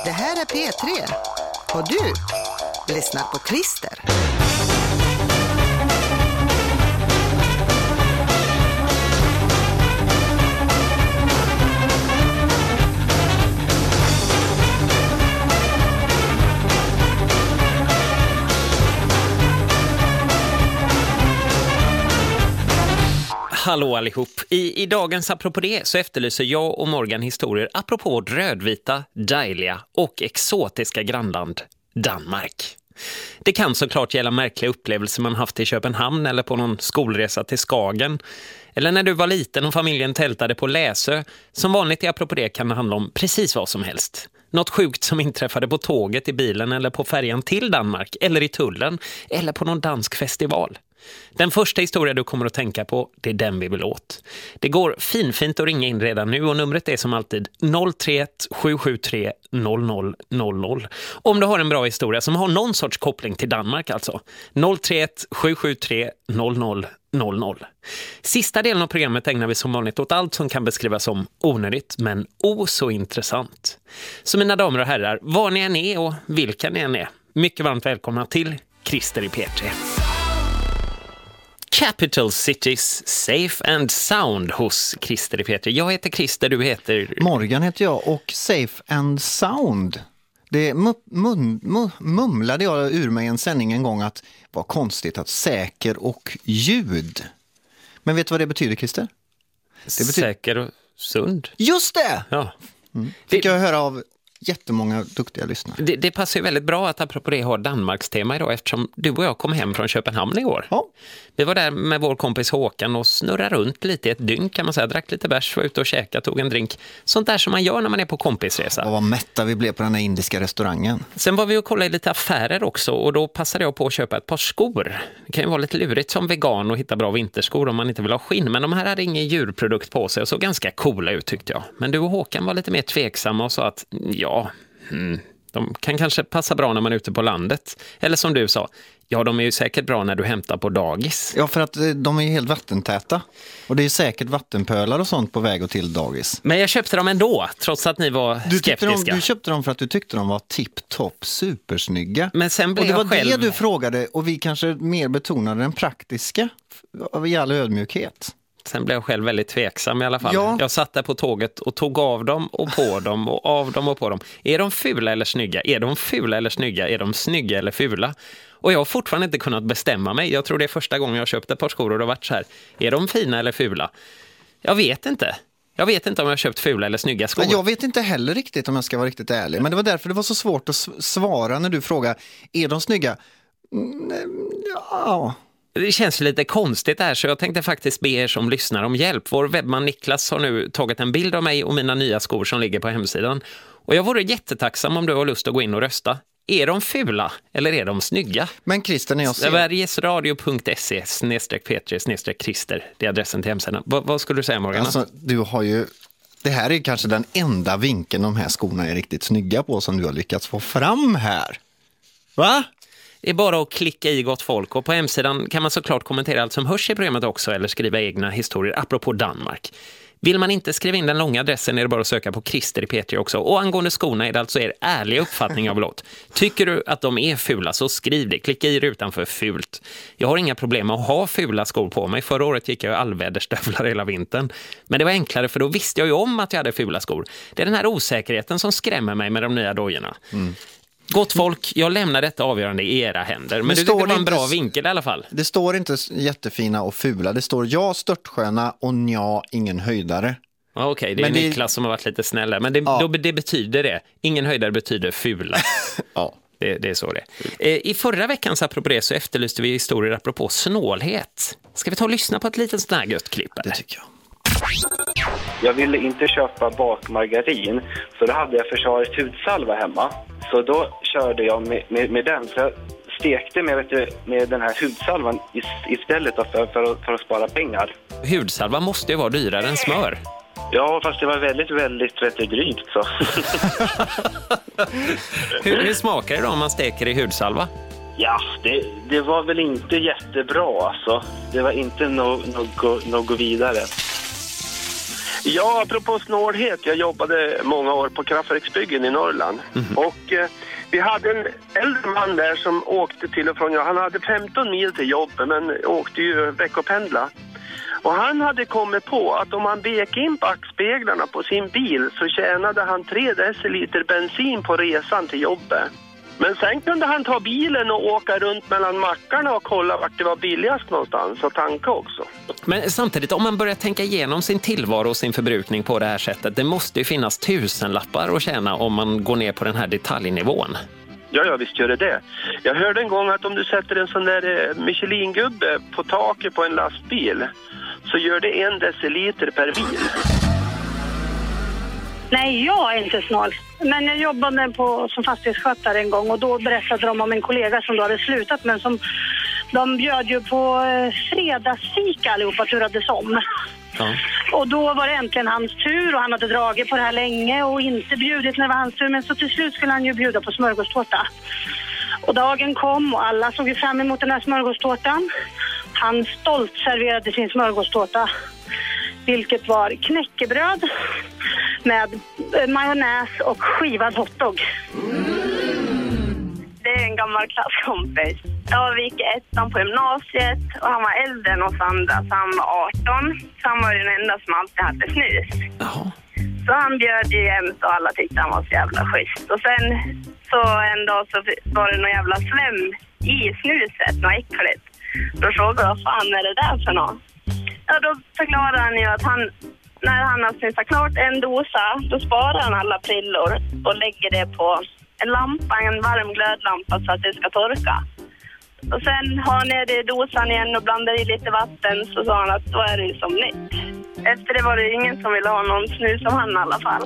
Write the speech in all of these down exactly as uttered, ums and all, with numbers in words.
Det här är P tre. Och du lyssnar på Christer. Hallå allihop. I, I dagens Apropå det så efterlyser jag och Morgan historier apropå vårt rödvita, dejliga och exotiska grannland Danmark. Det kan såklart gälla märkliga upplevelser man haft i Köpenhamn eller på någon skolresa till Skagen. Eller när du var liten och familjen tältade på Läsö. Som vanligt i Apropå det kan det handla om precis vad som helst. Något sjukt som inträffade på tåget, i bilen eller på färjan till Danmark eller i tullen eller på någon dansk festival. Den första historia du kommer att tänka på, det är den vi vill åt. Det går finfint att ringa in redan nu och numret är som alltid noll tre ett sju sju tre noll noll noll noll. Om du har en bra historia som har någon sorts koppling till Danmark alltså. noll tre ett sju sju tre noll noll noll noll. Sista delen av programmet ägnar vi som vanligt åt allt som kan beskrivas som onödigt men o så intressant. Så mina damer och herrar, var ni än är och vilka ni än är, mycket varmt välkomna till Christer i P tre. Capital Cities Safe and Sound hos Christer i P tre. Jag heter Christer, du heter... Morgan heter jag och Safe and Sound. Det mun, mun, mumlade jag ur mig i en sändning en gång att var konstigt att säker och ljud. Men vet du vad det betyder, Christer? Det betyder... Säker och sund. Just det! Ja. Mm. Fick det... jag höra av jättemånga duktiga lyssnare. Det, det passar ju väldigt bra att apropå det har Danmarks tema idag eftersom du och jag kom hem från Köpenhamn igår. Ja. Vi var där med vår kompis Håkan och snurrade runt lite i ett dygn kan man säga. Drack lite bärs, var ute och käka, tog en drink. Sånt där som man gör när man är på kompisresa. Och vad mätta vi blev på den här indiska restaurangen. Sen var vi och kollade i lite affärer också och då passade jag på att köpa ett par skor. Det kan ju vara lite lurigt som vegan och hitta bra vinterskor om man inte vill ha skinn. Men de här hade ingen djurprodukt på sig och såg ganska coola ut tyckte jag. Men du och Håkan var lite mer tveksamma och sa att ja... Mm. De kan kanske passa bra när man är ute på landet. Eller som du sa, ja de är ju säkert bra när du hämtar på dagis. Ja, för att de är ju helt vattentäta. Och det är säkert vattenpölar och sånt på väg och till dagis. Men jag köpte dem ändå, trots att ni var du skeptiska. De, du köpte dem för att du tyckte de var tipp-topp, supersnygga. Men sen blev och det var jag själv... det du frågade och vi kanske mer betonade den praktiska i all ödmjukhet. Sen blev jag själv väldigt tveksam i alla fall. Ja. Jag satt där på tåget och tog av dem och på dem och av dem och på dem. Är de fula eller snygga? Är de fula eller snygga? Är de snygga eller fula? Och jag har fortfarande inte kunnat bestämma mig. Jag tror det är första gången jag köpte ett par skor och det har varit så här. Är de fina eller fula? Jag vet inte. Jag vet inte om jag har köpt fula eller snygga skor. Jag vet inte heller riktigt om jag ska vara riktigt ärlig. Men det var därför det var så svårt att svara när du frågar, är de snygga? Ja... Det känns lite konstigt här så jag tänkte faktiskt be er som lyssnar om hjälp. Vår webbman Niklas har nu tagit en bild av mig och mina nya skor som ligger på hemsidan. Och jag vore jättetacksam om du har lust att gå in och rösta. Är de fula eller är de snygga? Men Christer, när jag ser... Sverigesradio punkt se snedstreck P tre snedstreck Christer. Det är adressen till hemsidan. V- vad skulle du säga, Morgan? Alltså, du har ju... Det här är kanske den enda vinkeln de här skorna är riktigt snygga på som du har lyckats få fram här. Va? Det är bara att klicka i gott folk och på hemsidan kan man såklart kommentera allt som hörs i programmet också eller skriva egna historier apropå Danmark. Vill man inte skriva in den långa adressen är det bara att söka på Christer i P tre också. Och angående skorna är det alltså er ärliga uppfattning av låt. Tycker du att de är fula så skriv det. Klicka i rutan för fult. Jag har inga problem med att ha fula skor på mig. Förra året gick jag i allväderstövlar hela vintern. Men det var enklare för då visste jag ju om att jag hade fula skor. Det är den här osäkerheten som skrämmer mig med de nya dojorna. Mm. Gott folk, jag lämnar detta avgörande i era händer. Men, men du tycker det var en bra inte, vinkel i alla fall. Det står inte jättefina och fula. Det står ja, störtsköna och nja, ingen höjdare. Okej, okay, det är men Niklas det... som har varit lite snällare. Men det, ja. då, det betyder det. Ingen höjdare betyder fula. Ja. Det, det är så det. I förra veckans apropå det så efterlyste vi historier apropå snålhet. Ska vi ta och lyssna på ett litet sånt här gött klipp? Det tycker jag. Jag ville inte köpa bakmargarin, så då hade jag försvarets hudsalva hemma. Så då körde jag med, med, med den, så jag stekte med, vet du, med den här hudsalvan istället för, för, att, för att spara pengar. Hudsalva måste ju vara dyrare än smör. Ja, fast det var väldigt, väldigt, väldigt drygt så. hur, hur smakar det då om man steker i hudsalva? Ja, det, det var väl inte jättebra alltså. Det var inte något no, no, no vidare. Ja, apropå snålhet. Jag jobbade många år på kraftverksbyggen i Norrland. Mm. Och eh, vi hade en äldre man där som åkte till och från. Ja, han hade femton mil till jobbet men åkte ju veckopendla. Och han hade kommit på att om han vek in backspeglarna på sin bil så tjänade han tre deciliter bensin på resan till jobbet. Men sen kunde han ta bilen och åka runt mellan mackarna och kolla vart det var billigast någonstans och tanka också. Men samtidigt, om man börjar tänka igenom sin tillvaro och sin förbrukning på det här sättet, det måste ju finnas tusenlappar att tjäna om man går ner på den här detaljnivån. Ja, ja, visst gör det det. Jag hörde en gång att om du sätter en sån där Michelin-gubbe på taket på en lastbil så gör det en deciliter per bil. Nej, jag är inte snål. Men jag jobbade på, som fastighetsskötare en gång och då berättade de om en kollega som då hade slutat men som de bjöd ju på fredagsfika allihopa turades om. Ja. Och då var det äntligen hans tur och han hade dragit på det här länge och inte bjudit när det var hans tur men så till slut skulle han ju bjuda på smörgåstårta. Och dagen kom och alla såg ju fram emot den här smörgåstårtan. Han stolt serverade sin smörgåstårta, vilket var knäckebröd med majonnäs och skivad hotdog. Det är en gammal klasskompis. Jag gick ettan på gymnasiet och han var äldre än oss andra, så han var arton. Så han var den enda som alltid hade snus. Jaha. Så han bjöd ju jämt och alla tyckte han var så jävla schysst. Och sen så en dag så var det någon jävla slem i snuset, något äckligt. Då frågade jag, vad fan är det där för något? Ja, då förklarade han ju att han, när han har snusat klart en dosa, då sparar han alla prillor och lägger det på en lampa, en varm glödlampa så att det ska torka. Och sen har han ner det i dosan igen och blandar i lite vatten, så sa han att då är det som nytt. Efter det var det ingen som ville ha någon snus som han i alla fall.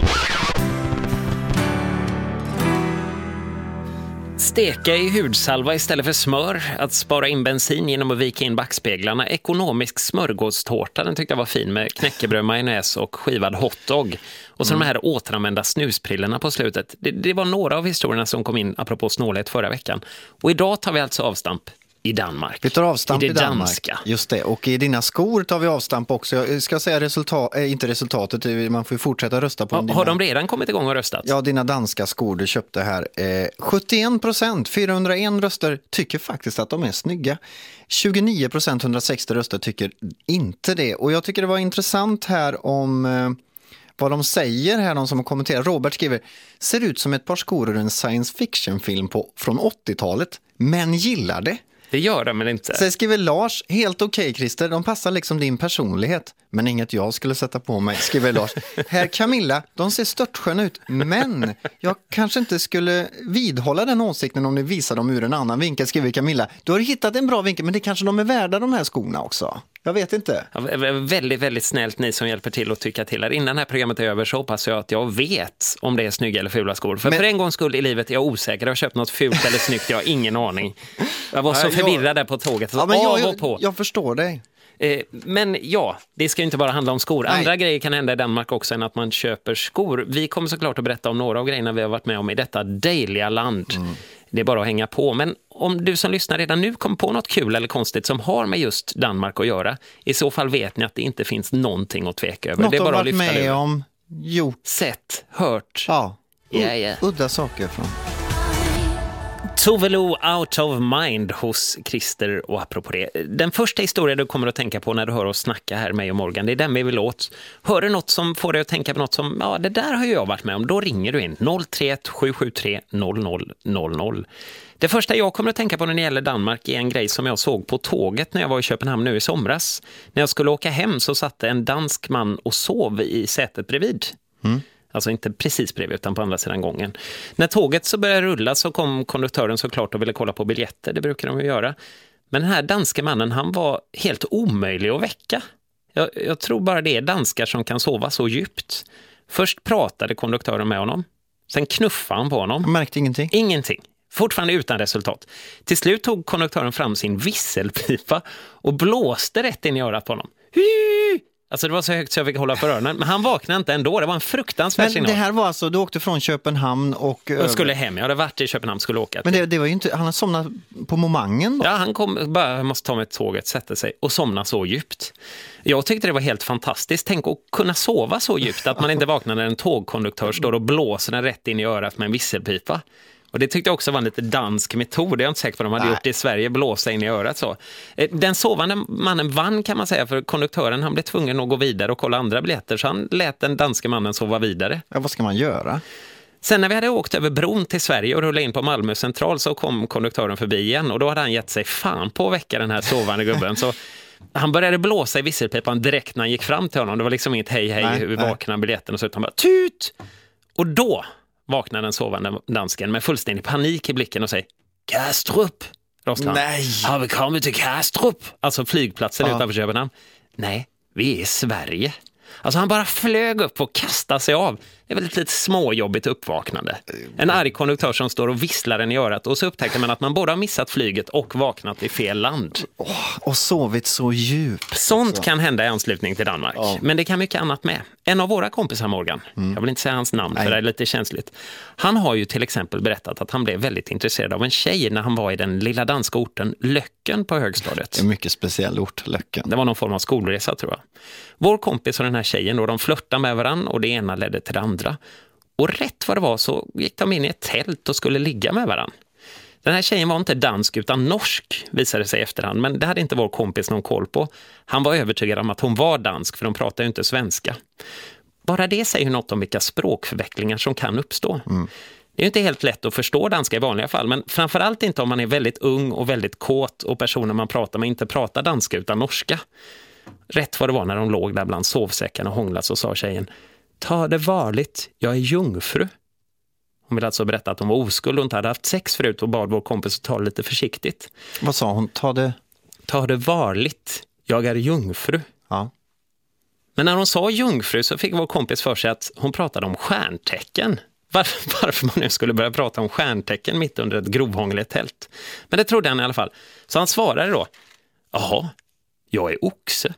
Steka i hudsalva istället för smör, att spara in bensin genom att vika in backspeglarna, ekonomisk smörgåstårta, den tyckte jag var fin med knäckebröd, majonnäs och skivad hotdog. Och så mm. de här återanvända snusprillorna på slutet. Det, det var några av historierna som kom in apropå snålhet förra veckan. Och idag tar vi alltså avstamp i Danmark. Vi tar avstamp i, det i Danmark. Danska. Just det. Och i dina skor tar vi avstamp också. Jag ska säga resultat, äh, inte resultatet, man får ju fortsätta rösta på ja, dina... Har de redan kommit igång och röstat? Ja, dina danska skor du köpte här. Eh, sjuttioen procent, fyrahundraen röster tycker faktiskt att de är snygga. tjugonio procent, hundrasextio röster tycker inte det. Och jag tycker det var intressant här om... Eh, vad de säger här, de som har kommenterat. Robert skriver, ser ut som ett par skor ur en science fiction-film på, från åttiotalet, men gillar det. Det gör de men inte. Så skriver Lars, helt okej okay, Christer, de passar liksom din personlighet. Men inget jag skulle sätta på mig, skriver Lars. Här Camilla, de ser störtsköna ut, men jag kanske inte skulle vidhålla den åsikten om ni visar dem ur en annan vinkel, skriver Camilla. Du har hittat en bra vinkel, men det kanske de är värda de här skorna också. Jag vet inte. Ja, väldigt, väldigt snällt ni som hjälper till att tycka till här. Innan det här programmet är över så hoppas jag att jag vet om det är snygga eller fula skor. För men... för en gångs skull i livet är jag osäker. Jag har köpt något fult eller snyggt, jag har ingen aning. Jag var så Nej, förvirrad jag... där på tåget. Så ja, men jag, av och på. Jag, jag förstår dig. Eh, men ja, det ska ju inte bara handla om skor. Nej. Andra grejer kan hända i Danmark också än att man köper skor. Vi kommer såklart att berätta om några av grejerna vi har varit med om i detta dejliga land. Mm. Det är bara att hänga på. Men om du som lyssnar redan nu kommer på något kul eller konstigt som har med just Danmark att göra, i så fall vet ni att det inte finns någonting att tveka över. Något det är bara att lyfta med det. Om gjort. Sett, hört. Ja, U- yeah, yeah. udda saker från. Tove Lo, Out of Mind hos Christer. Och apropå det, den första historien du kommer att tänka på när du hör oss snacka här, mig och Morgan, det är den vi vill åt. Hör du något som får dig att tänka på något som, ja det där har jag varit med om, då ringer du in noll tre ett sju sju tre noll noll noll noll. Det första jag kommer att tänka på när det gäller Danmark är en grej som jag såg på tåget när jag var i Köpenhamn nu i somras. När jag skulle åka hem så satt en dansk man och sov i sätet bredvid. Mm. Alltså inte precis bredvid utan på andra sidan gången. När tåget så började rulla så kom konduktören såklart och ville kolla på biljetter. Det brukar de ju göra. Men den här danska mannen, han var helt omöjlig att väcka. Jag, jag tror bara det är danskar som kan sova så djupt. Först pratade konduktören med honom. Sen knuffade han på honom. Jag märkte ingenting. Ingenting. Fortfarande utan resultat. Till slut tog konduktören fram sin visselpipa och blåste rätt in i örat på honom. Hy! Alltså det var så högt så jag fick hålla för öronen. Men han vaknade inte ändå, det var en fruktansvärd Men signal. det här var alltså, du åkte från Köpenhamn och... Jag skulle hem, jag hade varit i Köpenhamn, skulle åka. Men det, det var ju inte, han har somnat på momangen då. Ja, han kom, bara jag måste ta med tåget, sätta sig och somna så djupt. Jag tyckte det var helt fantastiskt. Tänk att kunna sova så djupt att man inte vaknar när en tågkonduktör står och blåser den rätt in i örat med en visselpipa. Och det tyckte jag också var en lite dansk metod. Jag är inte säker på att de hade Nej. gjort det i Sverige, blåsa in i örat så. Den sovande mannen vann kan man säga, för konduktören han blev tvungen att gå vidare och kolla andra biljetter, så han lät den danska mannen sova vidare. Ja, vad ska man göra? Sen när vi hade åkt över bron till Sverige och rullade in på Malmö central så kom konduktören förbi igen och då hade han gett sig fan på att väcka den här sovande gubben. Så han började blåsa i visselpipan direkt när han gick fram till honom. Det var liksom inget hej hej, nej, vi nej. vaknar biljetten och så utan bara tut! Och då vaknar den sovande dansken med fullständig panik i blicken och säger Kastrup! Nej! Har vi kommit till Kastrup? Alltså flygplatsen ja. utanför Köpenhamn. Nej, vi är i Sverige. Alltså han bara flög upp och kastade sig av. Det är väl ett lite småjobbigt uppvaknande. En arg konduktör som står och visslar den i örat och så upptäcker man att man både har missat flyget och vaknat i fel land. Oh, och sovit så djupt. Sånt så. kan hända i anslutning till Danmark. Ja. Men det kan mycket annat med. En av våra kompisar, Morgan, mm. jag vill inte säga hans namn för Nej. det är lite känsligt. Han har ju till exempel berättat att han blev väldigt intresserad av en tjej när han var i den lilla danska orten Löcken på högstadiet. En mycket speciell ort, Löcken. Det var någon form av skolresa tror jag. Vår kompis och den här tjejen då, de flörtade med varandra och det ena ledde till det andra. Och rätt vad det var så gick de in i ett tält och skulle ligga med varandra. Den här tjejen var inte dansk utan norsk, visade sig efterhand. Men det hade inte vår kompis någon koll på. Han var övertygad om att hon var dansk, för de pratar ju inte svenska. Bara det säger något om vilka språkförvecklingar som kan uppstå. Mm. Det är ju inte helt lätt att förstå danska i vanliga fall, men framförallt inte om man är väldigt ung och väldigt kåt och personer man pratar med inte pratar danska utan norska. Rätt vad det var när de låg där bland sovsäckarna och hånglas så sa tjejen: ta det varligt, jag är jungfru. Hon ville alltså berätta att hon var oskuld och inte hade haft sex förut och bad vår kompis att ta det lite försiktigt. Vad sa hon? Ta det... Ta det varligt, jag är jungfru. Ja. Men när hon sa jungfru så fick vår kompis för sig att hon pratade om stjärntecken. Varför, varför man nu skulle börja prata om stjärntecken mitt under ett grovhångligt tält. Men det trodde han i alla fall. Så han svarade då: jaha, jag är oxe.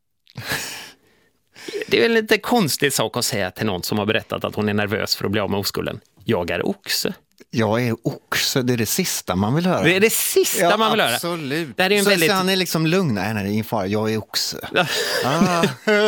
Det är väl lite konstig sak att säga till någon som har berättat att hon är nervös för att bli av med oskulden. Jag är oxe. Jag är oxe, det är det sista man vill höra. Det är det sista ja, man vill höra. Absolut. Det är en så, väldigt... så han är liksom lugn. Nej, nej, det är ingen fara. Jag är oxe. ah.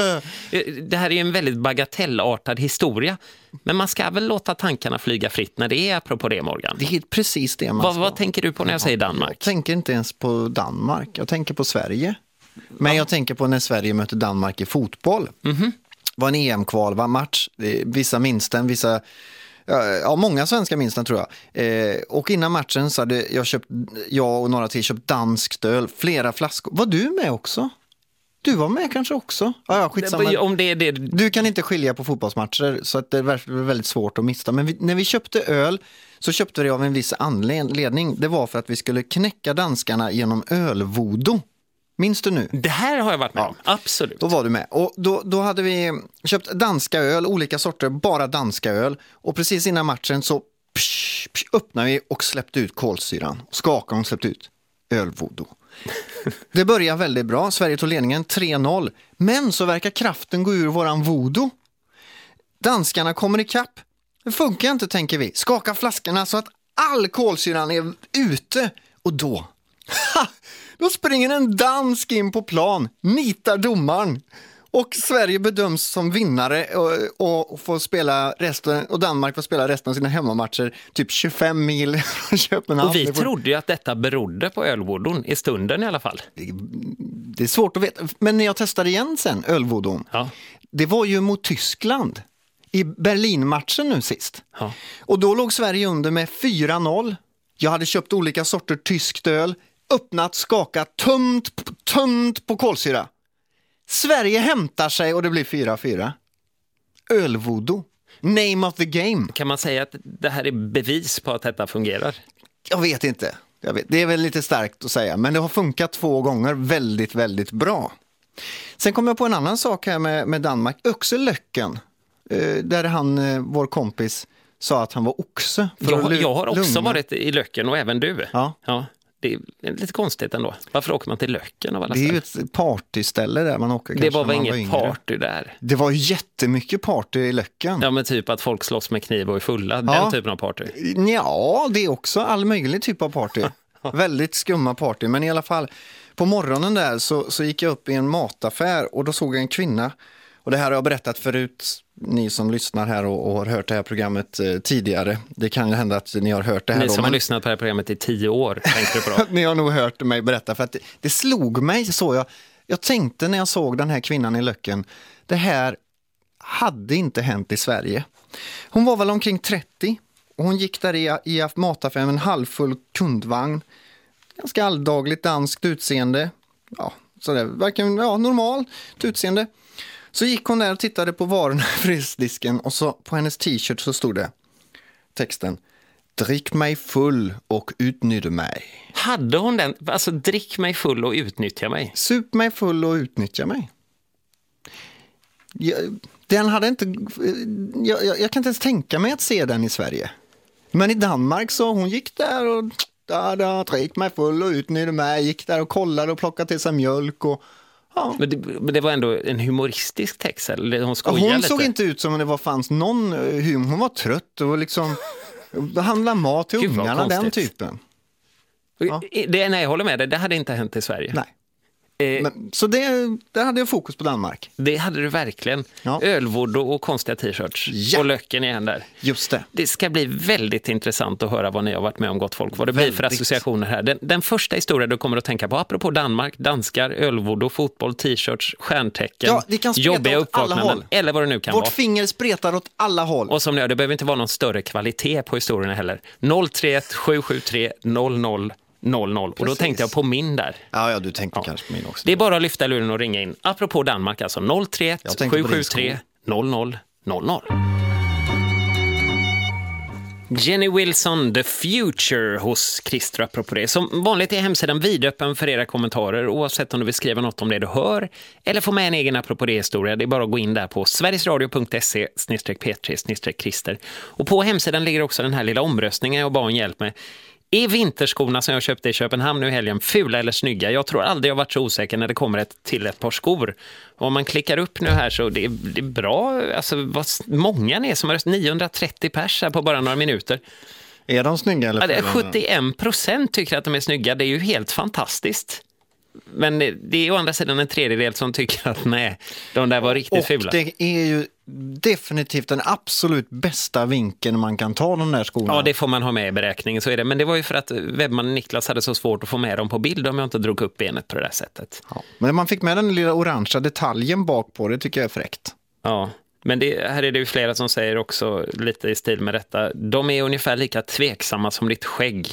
Det här är en väldigt bagatellartad historia. Men man ska väl låta tankarna flyga fritt när det är apropå det, Morgan. Det är precis det man vad, ska. Vad tänker du på när jag säger Danmark? Jag tänker inte ens på Danmark. Jag tänker på Sverige. Men jag tänker på när Sverige möter Danmark i fotboll. Mm-hmm. Det var en E M-kval, var match. Vissa minsten, vissa... Ja, många svenska minsten tror jag. Eh, och innan matchen så hade jag köpt, jag och några till köpt dansk öl, flera flaskor. Var du med också? Du var med kanske också? Ja, ja, skitsamma. Om det är det... Du kan inte skilja på fotbollsmatcher så att det är väldigt svårt att missa. Men vi, när vi köpte öl så köpte vi av en viss anledning. Det var för att vi skulle knäcka danskarna genom ölvodo. Minns du nu? Det här har jag varit med om, ja. Absolut. Då var du med. Och då, då hade vi köpt danska öl, olika sorter, bara danska öl. Och precis innan matchen så psh, psh, öppnade vi och släppte ut kolsyran. Skakade och släppte ut ölvodo. Det börjar väldigt bra. Sverige tog ledningen tre noll. Men så verkar kraften gå ur våran vodo. Danskarna kommer i kapp. Det funkar inte, tänker vi. Skaka flaskorna så att all kolsyran är ute. Och då... Ha! Då springer en dansk in på plan, nitar domaren och Sverige bedöms som vinnare och, och får spela resten, och Danmark får spela resten av sina hemmamatcher typ tjugofem mil från Köpenhamn. Och vi trodde ju att detta berodde på ölvodon i stunden i alla fall. Det, det är svårt att veta, men när jag testade igen sen ölvodon, ja. Det var ju mot Tyskland i Berlinmatchen nu sist. Ja. Och då låg Sverige under med fyra noll. Jag hade köpt olika sorter tyskt öl. Öppnat, skakat, tömt, tömt på kolsyra. Sverige hämtar sig och det blir fyra fyra. Ölvodo. Name of the game. Kan man säga att det här är bevis på att detta fungerar? Jag vet inte. Jag vet. Det är väl lite starkt att säga. Men det har funkat två gånger väldigt, väldigt bra. Sen kom jag på en annan sak här med, med Danmark. Öxelöcken. Där han, vår kompis, sa att han var oxe. För jag, att jag har också lugna. varit i Löcken och även du. Ja. Ja. Det är lite konstigt ändå. Varför åker man till Löcken av alla Det är ju ställen? ett partyställe där man åker. Det var väl var inget yngre. party där? Det var ju jättemycket party i Löcken. Ja, men typ att folk slåss med kniv och är fulla. Ja. Den typen av party. Ja, det är också all möjlig typ av party. Väldigt skumma party, men i alla fall på morgonen där så, så gick jag upp i en mataffär och då såg jag en kvinna. Och det här har jag berättat förut, ni som lyssnar här och, och har hört det här programmet eh, tidigare. Det kan ju hända att ni har hört det här. Ni då, som men... har lyssnat på det här programmet i tio år, tänkte du på då? Ni har nog hört mig berätta, för att det, det slog mig så. Jag, jag tänkte när jag såg den här kvinnan i Löcken, det här hade inte hänt i Sverige. Hon var väl omkring trettio och hon gick där i, i mataffären med en halvfull kundvagn. Ganska alldagligt danskt utseende. Ja, sådär, verkligen ja, normalt utseende. Så gick hon där och tittade på varorna i frysdisken och så på hennes t-shirt så stod det texten: drick mig full och utnyttja mig. Hade hon den? Alltså, drick mig full och utnyttja mig. Sup mig full och utnyttja mig. Jag, den hade inte... Jag, jag, jag kan inte ens tänka mig att se den i Sverige. Men i Danmark så hon gick där och... Da, da, drick mig full och utnyttja mig. Gick där och kollade och plockade till sig mjölk och... Ja. Men, det, men det var ändå en humoristisk text, eller hon skojade Hon lite. såg inte ut som om det var, fanns någon humor. Hon var trött och liksom... handla mat till Gud, vad ungarna, den konstigt. typen. Ja. Det, nej, jag håller med dig. Det hade inte hänt i Sverige. Nej. Eh, Men, så det, där hade jag fokus på Danmark. det hade du verkligen. Ja. Ölvodo och konstiga t-shirts. Ja. Och Löcken igen där. Just det. Det ska bli väldigt intressant att höra vad ni har varit med om, gott folk. Vad det Väldigt. blir för associationer här. Den, den första historien du kommer att tänka på, apropå Danmark, danskar, ölvodo, fotboll, t-shirts, stjärntecken, Ja, det kan spreta jobbiga åt alla uppvaknanden, håll. eller vad det nu kan Vårt vara. finger spretar åt alla håll. Och som nu, det behöver inte vara någon större kvalitet på historierna heller. noll tre ett sju sju tre noll noll noll noll. Och då Precis. tänkte jag på min där. Ja, ja, du tänkte Ja. kanske på min också. Det är bara att lyfta luren och ringa in. Apropå Danmark, alltså noll tre ett Jag tänkte sju på sju din tre sko. noll noll noll noll. Jenny Wilson, The Future hos Christer, apropå det. Som vanligt är hemsidan vidöppen för era kommentarer, oavsett om du vill skriva något om det du hör eller få med en egen apropå det-historia. Det är bara att gå in där på sverigesradio punkt se slash p tre slash Christer. Och på hemsidan ligger också den här lilla omröstningen jag bad om hjälp med. Är vinterskorna som jag köpte i Köpenhamn nu i helgen fula eller snygga? Jag tror aldrig jag varit så osäker när det kommer ett, till ett par skor. Och om man klickar upp nu här så det är det är bra. Alltså vad många ni är som har röst niohundratrettio pers här på bara några minuter. Är de snygga eller Ja, det är fula? sjuttioen procent tycker att de är snygga. Det är ju helt fantastiskt. Men det är å andra sidan en tredjedel som tycker att nej, de där var riktigt Och fula. det är ju definitivt den absolut bästa vinkeln man kan ta de där skorna. Ja, det får man ha med i beräkningen, så är det. Men det var ju för att webbmannen Niklas hade så svårt att få med dem på bild om jag inte drog upp benet på det där sättet. Ja. Men man fick med den lilla orangea detaljen bak på, det tycker jag är fräckt. Ja, men det, här är det ju flera som säger också lite i stil med detta. De är ungefär lika tveksamma som ditt skägg.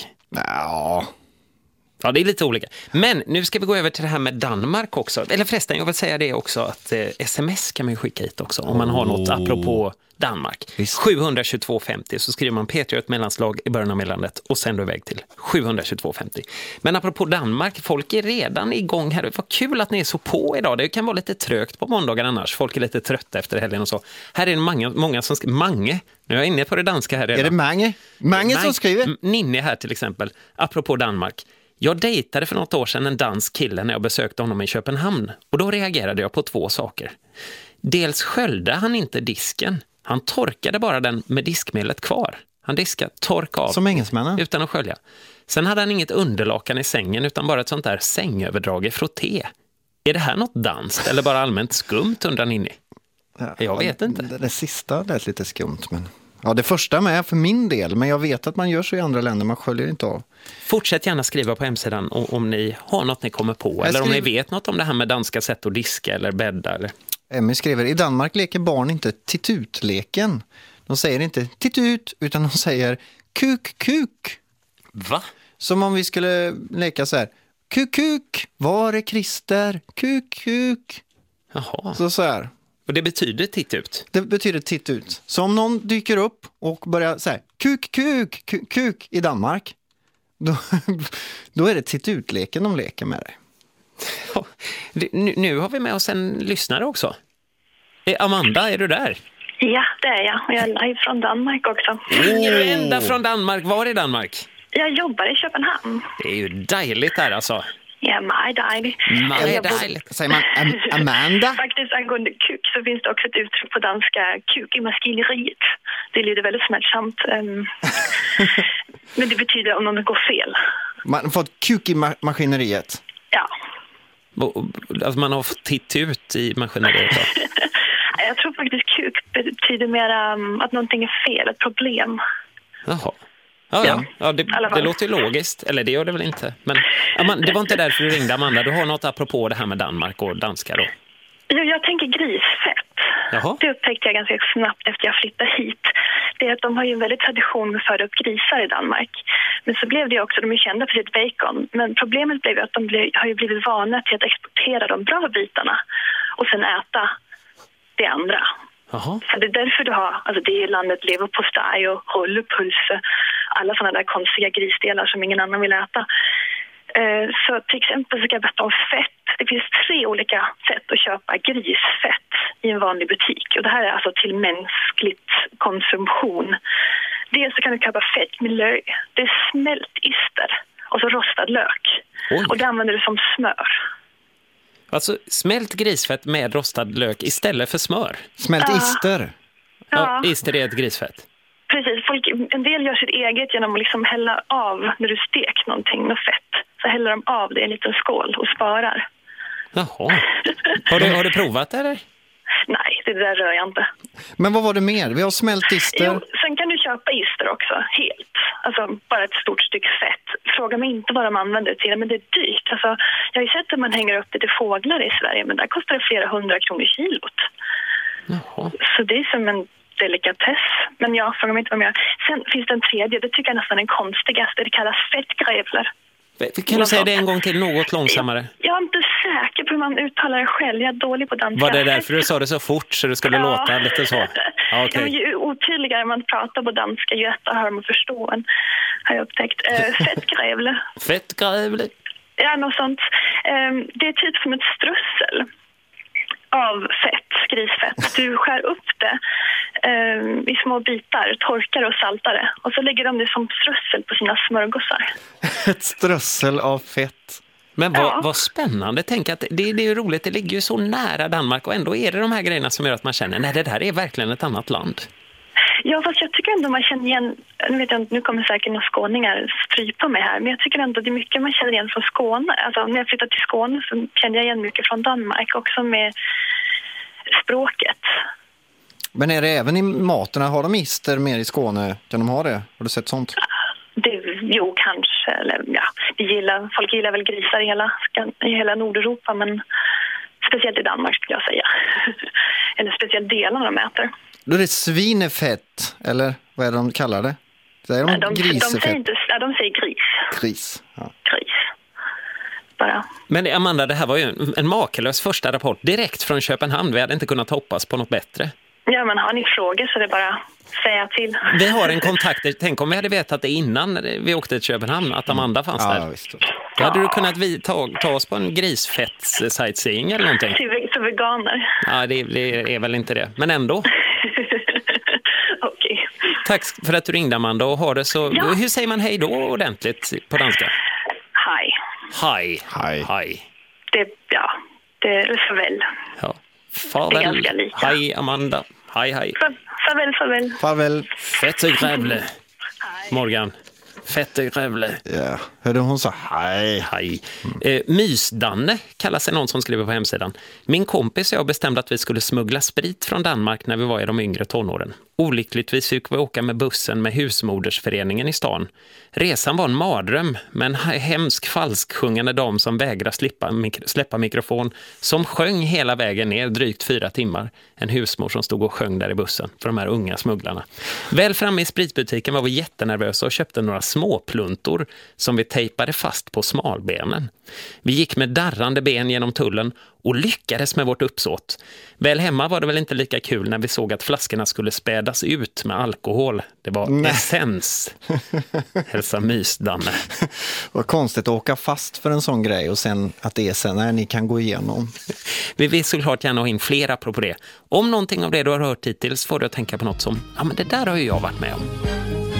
Ja. Ja, det är lite olika. Men nu ska vi gå över till det här med Danmark också. Eller förresten, jag vill säga det också att eh, sms kan man ju skicka hit också om man har något apropå Danmark. Visst. sju två två femtio så skriver man P tre ett mellanslag i början av meddelandet och sen då iväg till sju två två femtio. Men apropå Danmark, folk är redan igång här. Vad kul att ni är så på idag. Det kan vara lite trögt på måndagar annars. Folk är lite trötta efter helgen och så. Här är det många, många som skriver. Mange, nu är jag inne på det danska här redan. Är det Mange? Mange som skriver? Ninni här till exempel, apropå Danmark. Jag dejtade för något år sedan en dansk kille när jag besökte honom i Köpenhamn. Och då reagerade jag på två saker. Dels sköljde han inte disken. Han torkade bara den med diskmedlet kvar. Han diskade, torka av. Som engelsmännen? Utan att skölja. Sen hade han inget underlakan i sängen utan bara ett sånt där sängöverdrag i frotté. Är det här något danskt eller bara allmänt skumt, undrar Ninni? Jag vet inte. Det, det sista lät lite skumt, men... Ja, det första med för min del, men jag vet att man gör så i andra länder, man sköljer inte av. Fortsätt gärna skriva på hemsidan om, om ni har något ni kommer på, Jag eller om skriver... ni vet något om det här med danska sätt att diska eller bädda. Eller... Emmy skriver, i Danmark leker barn inte tittutleken. De säger inte tittut, utan de säger kuk, kuk. Va? Som om vi skulle leka så här, kuk, kuk, var är Christer? Kuk, kuk. Jaha. Så så här. Och det betyder titt ut? Det betyder titt ut. Så om någon dyker upp och börjar säga kuk, kuk, kuk, kuk i Danmark, då, då är det titt ut-leken de leker med dig. Ja, det, nu, nu har vi med oss en lyssnare också. Eh, Amanda, är du där? Ja, det är jag. Och jag är live från Danmark också. Ringer du ända från Danmark? Var i Danmark? Jag jobbar i Köpenhamn. Det är ju dejligt där alltså. Ja, meget dejligt. Meget dejligt. Säger man Am- Amanda? Faktiskt angående kuk så finns det också ett uttryck på danska, kuk i maskineriet. Det lyder väldigt smärtsamt. Um, men det betyder om någon går fel. Man har fått kuk i ma- maskineriet? Ja. Alltså man har fått titt ut i maskineriet då? Jag tror faktiskt kuk betyder mer um, att någonting är fel, ett problem. Jaha. Ja, ja. ja det, det låter ju logiskt. Eller det gör det väl inte. Men Amanda, det var inte därför du ringde, Amanda. Du har något apropå det här med Danmark och danska då. Jo, jag tänker grisfett. Jaha. Det upptäckte jag ganska snabbt efter jag flyttade hit. Det är att de har ju en väldigt tradition med att föda upp grisar i Danmark. Men så blev det också, de är kända för sitt bacon. Men problemet blev att de blev, har ju blivit vana till att exportera de bra bitarna. Och sen äta det andra. Jaha. Så det är därför du har, alltså det är landet leverpostej och rullepulse, alla sådana där konstiga grisdelar som ingen annan vill äta. Eh, så till exempel så kan jag berätta om fett. Det finns tre olika sätt att köpa grisfett i en vanlig butik. Och det här är alltså till mänskligt konsumtion. Dels så kan du köpa fett med lök. Det är smält ister och så rostad lök. Oj. Och det använder du som smör. Alltså smält grisfett med rostad lök istället för smör. Smält Ja. ister? Ja, ister är ett grisfett. Precis, folk, en del gör sitt eget genom att liksom hälla av när du stek någonting med fett. Så häller de av det i en liten skål och sparar. Jaha. Har du, har du provat det eller? Nej, det där rör jag inte. Men vad var det mer? Vi har smält ister. Jo, sen kan du köpa ister också, helt. Alltså bara ett stort stycke fett. Fråga mig inte vad de använder det till, men det är dyrt. Alltså, jag har ju sett att man hänger upp det till fåglar i Sverige, men där kostar det flera hundra kronor kilot. Jaha. Så det är som en delikatess. Men jag frågar mig inte vad jag... Sen finns det en tredje, det tycker jag nästan är den konstigaste. Det kallas fettgrävlar. Kan du säga det en gång till något långsammare? Jag, jag är inte säker på hur man uttalar det själv. Jag är dålig på danska. Var det därför du sa det så fort så det skulle Ja. låta lite så? Ja, Okay. okay. Ju otydligare man pratar på danska, ju lättare har man förstå en, har jag upptäckt. Uh, fettgrävle. Fettgrävle. Ja, något sånt. Um, det är typ som ett strussel av fett, grisfett. Du skär upp det um, i små bitar, torkar och saltar det. Och så lägger de det som strussel på sina smörgåsar. Ett strössel av fett. Men vad, Ja. vad spännande. Tänk att det, det är ju roligt, det ligger ju så nära Danmark och ändå är det de här grejerna som gör att man känner nej, det där är verkligen ett annat land. Ja, fast jag tycker ändå man känner igen, nu vet jag inte, nu kommer säkert några skåningar strypa mig här, men jag tycker ändå det är mycket man känner igen från Skåne. Alltså när jag flyttade till Skåne så kände jag igen mycket från Danmark, också med språket. Men är det även i materna? Har de ister mer i Skåne? Kan de ha det? Har du sett sånt? Det, jo, kanske. Eller, ja, det gillar, folk gillar väl grisar i hela, i hela Nordeuropa, men speciellt i Danmark skulle jag säga. Eller speciellt delarna de äter. Då är det svinefett, eller vad är det de kallar det? Säger de, Nej, de, de, grisefett? säger inte, ja, de säger gris. Gris, ja. Gris. Bara. Men Amanda, det här var ju en, en makalös första rapport direkt från Köpenhamn. Vi hade inte kunnat hoppas på något bättre. Ja, men har ni frågor så det är bara säga till. Vi har en kontakt. Tänk om vi hade vetat det innan vi åkte till Köpenhamn att Amanda fanns Ja, där. visst. Då hade du kunnat vi, ta, ta oss på en grisfett-sightseeing eller någonting. Till, till veganer. Ja, det, det är väl inte det. Men ändå. Okej. Tack för att du ringde, Amanda, och har det så... Ja. Hur säger man hej då ordentligt på danska? Hej. Hej. Hej. Hej. Det, ja, det är farväl. Ja. Det är Farväl. ganska lika. Hej, Amanda. Hej, hej. Far, farväl, farväl. Farväl. Fettegrävle. Morgan. Fettegrävle. Ja, hörde hon sa hej. Hej. Eh, Mysdanne kallas sig någon som skriver på hemsidan. Min kompis och jag bestämde att vi skulle smuggla sprit från Danmark när vi var i de yngre tonåren. Olyckligtvis fick vi åka med bussen med husmodersföreningen i stan. Resan var en mardröm med en hemsk falsksjungande dam som vägrade slippa mik- släppa mikrofon, som sjöng hela vägen ner drygt fyra timmar. En husmor som stod och sjöng där i bussen för de här unga smugglarna. Väl framme i spritbutiken var vi jättenervösa och köpte några småpluntor som vi tejpade fast på smalbenen. Vi gick med darrande ben genom tullen och lyckades med vårt uppsåt. Väl hemma var det väl inte lika kul när vi såg att flaskorna skulle spädas ut med alkohol. Det var Nej. essens. Hälsa Mysdanne. Vad konstigt att åka fast för en sån grej och sen att det är sen när ni kan gå igenom. Vi vill såklart gärna ha in flera apropå det. Om någonting av det du har hört hittills får du att tänka på något som, ja men det där har ju jag varit med om.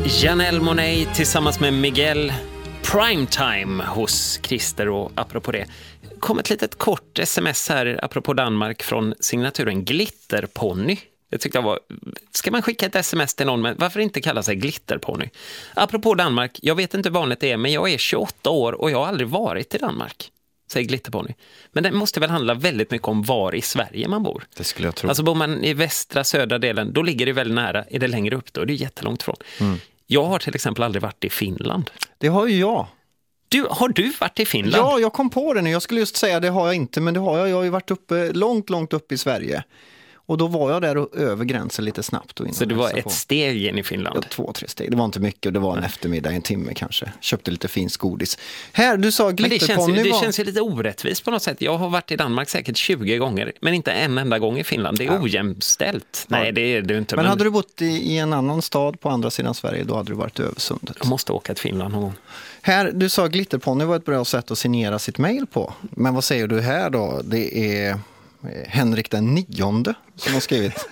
Janelle Monáe tillsammans med Miguel, Primetime hos Christer. Och apropå det, kom ett litet kort sms här apropå Danmark från signaturen Glitterpony. Jag tyckte jag var, ska man skicka ett sms till någon, men varför inte kalla sig Glitterpony? Apropå Danmark, jag vet inte hur vanligt det är, men jag är tjugoåtta år och jag har aldrig varit i Danmark, säger Glitterpony. Men det måste väl handla väldigt mycket om var i Sverige man bor. Det skulle jag tro. Alltså bor man i västra, södra delen, då ligger det väldigt nära. Är det längre upp då? Är det jättelångt från. Mm. Jag har till exempel aldrig varit i Finland. Det har ju jag. Du, har du varit i Finland? Ja, jag kom på det nu. Jag skulle just säga det har jag inte, men det har jag. Jag har ju varit uppe, långt, långt upp i Sverige. Och då var jag där och över gränsen lite snabbt. Och så det var ett på. steg in i Finland? Ja, två, tre steg. Det var inte mycket. Det var en eftermiddag, en timme kanske. Köpte lite finsk godis. Här, du sa Glitterpony. Det, känns, var... det känns ju lite orättvist på något sätt. Jag har varit i Danmark säkert tjugo gånger, men inte en enda gång i Finland. Det är ja. ojämställt. Ja. Nej, det är det inte. Men, men hade du bott i, i en annan stad på andra sidan Sverige, då hade du varit över sundet. Jag måste åka till Finland någon gång. Här, du sa Glitterpony var ett bra sätt att signera sitt mejl på. Men vad säger du här då? Det är Henrik den nionde som har skrivit.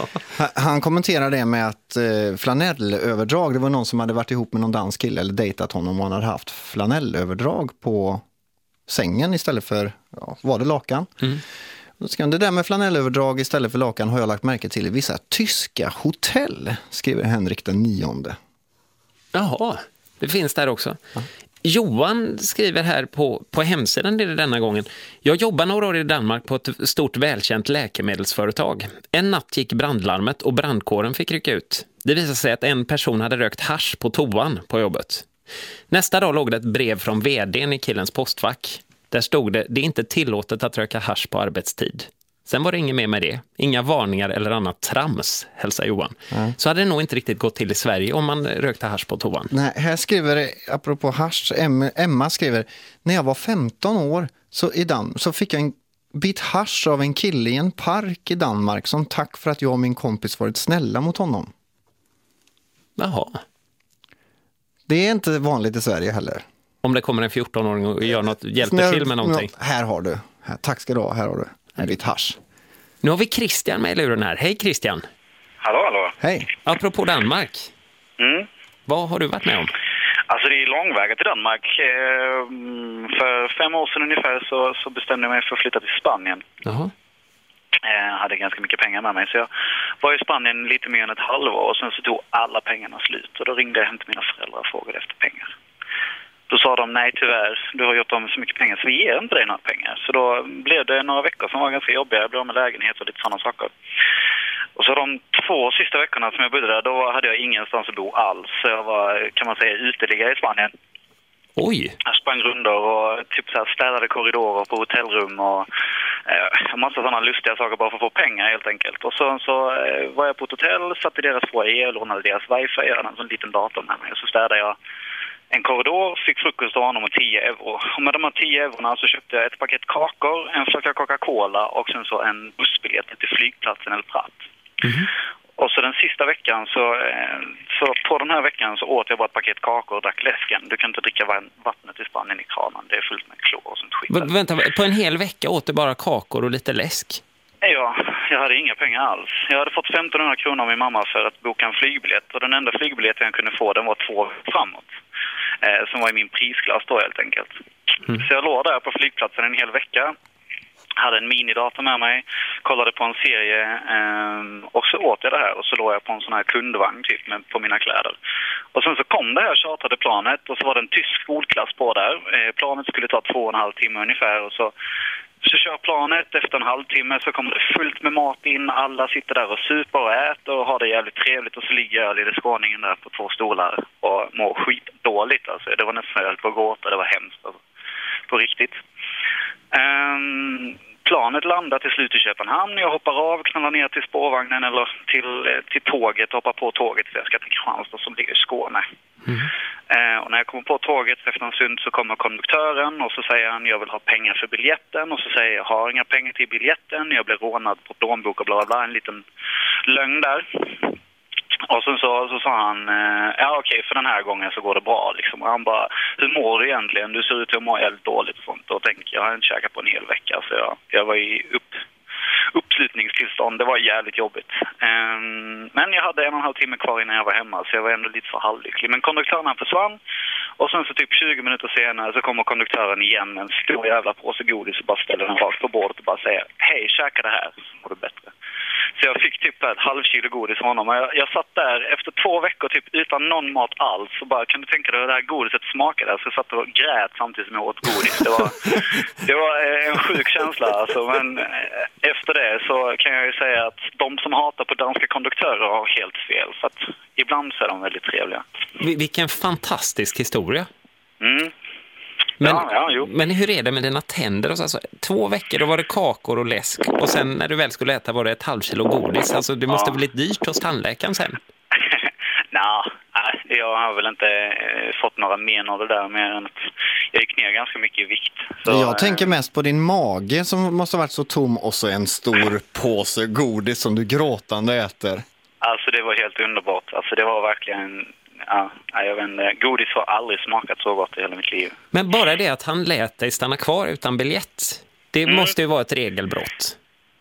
Han kommenterar det med att eh, flanellöverdrag, det var någon som hade varit ihop med någon dansk kille eller dejtat honom och han hade haft flanellöverdrag på sängen istället för, ja, var det lakan? Mm. Då ska det där med flanellöverdrag istället för lakan har jag lagt märke till i vissa tyska hotell, skriver Henrik den nionde. Jaha, det finns där också. Ja. Johan skriver här på, på hemsidan det denna gången. Jag jobbar några år i Danmark på ett stort välkänt läkemedelsföretag. En natt gick brandlarmet och brandkåren fick rycka ut. Det visade sig att en person hade rökt hasch på toan på jobbet. Nästa dag låg det ett brev från vdn i killens postfack. Där stod det, det är inte tillåtet att röka hasch på arbetstid. Sen var det inget mer med det. Inga varningar eller annat trams, hälsar Johan. Mm. Så hade det nog inte riktigt gått till i Sverige om man rökte hasch på toan. Nej, här skriver, apropå hasch, Emma skriver, när jag var femton år så, i Dan- så fick jag en bit hasch av en kille i en park i Danmark som tack för att jag och min kompis varit snälla mot honom. Jaha. Det är inte vanligt i Sverige heller. Om det kommer en fjorton-åring och gör något, hjälper Snö, till med någonting. Här har du. Här, tack ska du ha, här har du. En bit hasch. Nu har vi Christian med i luren här. Hej Christian. Hallå, hallå. Hej. Apropå Danmark. Mm. Vad har du varit med om? Alltså det är långväga till Danmark. För fem år sedan ungefär så, så bestämde jag mig för att flytta till Spanien. Jaha. Jag hade ganska mycket pengar med mig så jag var i Spanien lite mer än ett halvår och sen så tog alla pengarna slut. Och då ringde jag hem till mina föräldrar och frågade efter pengar. Då sa de, nej tyvärr, du har gjort om så mycket pengar så vi ger inte dig några pengar. Så då blev det några veckor som var ganska jobbiga. Jag blev med lägenhet och lite sådana saker. Och så de två sista veckorna som jag bodde där, då hade jag ingenstans att bo alls. Så jag var, kan man säga, uteliggare i Spanien. Oj! Jag sprang runder och typ så här städade korridorer på hotellrum och eh, en massa sådana lustiga saker bara för att få pengar helt enkelt. Och så, så eh, var jag på ett hotell, satt i deras foyer och lånade deras wifi. Jag hade en sån liten dator med mig och så städade jag en korridor, fick frukost av honom och tio euro. Och med de här tio eurona så köpte jag ett paket kakor, en flaska Coca-Cola och sen så en bussbiljett till flygplatsen eller Prat. Mm-hmm. Och så den sista veckan så, så på den här veckan så åt jag bara ett paket kakor och drack läsken. Du kan inte dricka vattnet i Spanien i kranen, det är fullt med klor och sånt skit. V- vänta, på en hel vecka åt du bara kakor och lite läsk? Ja, jag hade inga pengar alls. Jag hade fått femtonhundra kronor av min mamma för att boka en flygbiljett. Och den enda flygbiljetten jag kunde få, den var två framåt. Eh, som var i min prisklass då helt enkelt. Mm. Så jag låg där på flygplatsen en hel vecka. Hade en minidator med mig, kollade på en serie eh, och så åt jag det här. Och så låg jag på en sån här kundvagn typ med, på mina kläder. Och sen så kom det här chartrade planet och så var det en tysk skolklass på där. Eh, planet skulle ta två och en halv timme ungefär och så... Så kör planet, efter en halvtimme så kommer det fullt med mat in. Alla sitter där och super och äter och har det jävligt trevligt. Och så ligger jag lite skåningen där på två stolar och mår skitdåligt. Alltså. Det var nästan helt på gåta, det var hemskt. Alltså. På riktigt. Um, planet landar till slut i Köpenhamn. Jag hoppar av, knallar ner till spårvagnen eller till, till tåget. Hoppar på tåget för jag ska till Kristianstad som ligger i Skåne. Mm. Eh, och när jag kommer på tåget efter en stund så kommer konduktören och så säger han jag vill ha pengar för biljetten och så säger jag har inga pengar till biljetten, jag blir rånad på plånbok och bla bla, en liten lögn där. Och sen så, så sa han eh, ja okej, för den här gången så går det bra liksom. Och han bara, hur mår du egentligen? Du ser ut att må helt dåligt och sånt. Och tänker jag har inte käkat på en hel vecka så jag, jag var i upp, upp utsluttningstillstånd. Det var jävligt jobbigt. Um, men jag hade en och en halv timme kvar innan jag var hemma, så jag var ändå lite så halvlycklig. Men konduktören försvann, och sen så typ tjugo minuter senare så kommer konduktören igen med en stor jävla påse godis och bara ställer den rakt på bordet och bara säger: hej, käka det här så mår du bättre. Så jag fick typ ett halv kilo godis från honom. Jag, jag satt där efter två veckor typ utan någon mat alls. Och bara, kan du tänka dig hur det här godiset smakade? Så jag satt och grät samtidigt som jag åt godis. Det var, det var en sjuk känsla alltså. Men efter det så kan jag ju säga att de som hatar på danska konduktörer har helt fel. För att ibland så är de väldigt trevliga. Vilken fantastisk historia. Mm. Men, ja, ja, jo. men hur är det med dina tänder? Alltså, två veckor då var det kakor och läsk. Och sen när du väl skulle äta var det ett halvt kilo godis. Alltså, det måste ja. bli dyrt hos tandläkaren sen. Nå, nej, jag har väl inte eh, fått några men av det där. Mer än att jag gick ner ganska mycket i vikt. Så, jag eh, tänker mest på din mage som måste ha varit så tom. Och så en stor påse godis som du gråtande äter. Alltså det var helt underbart. Alltså det var verkligen... Ja, jag vet inte. Godis har aldrig smakat så gott i hela mitt liv. Men bara det att han lät dig stanna kvar utan biljett, det mm. måste ju vara ett regelbrott.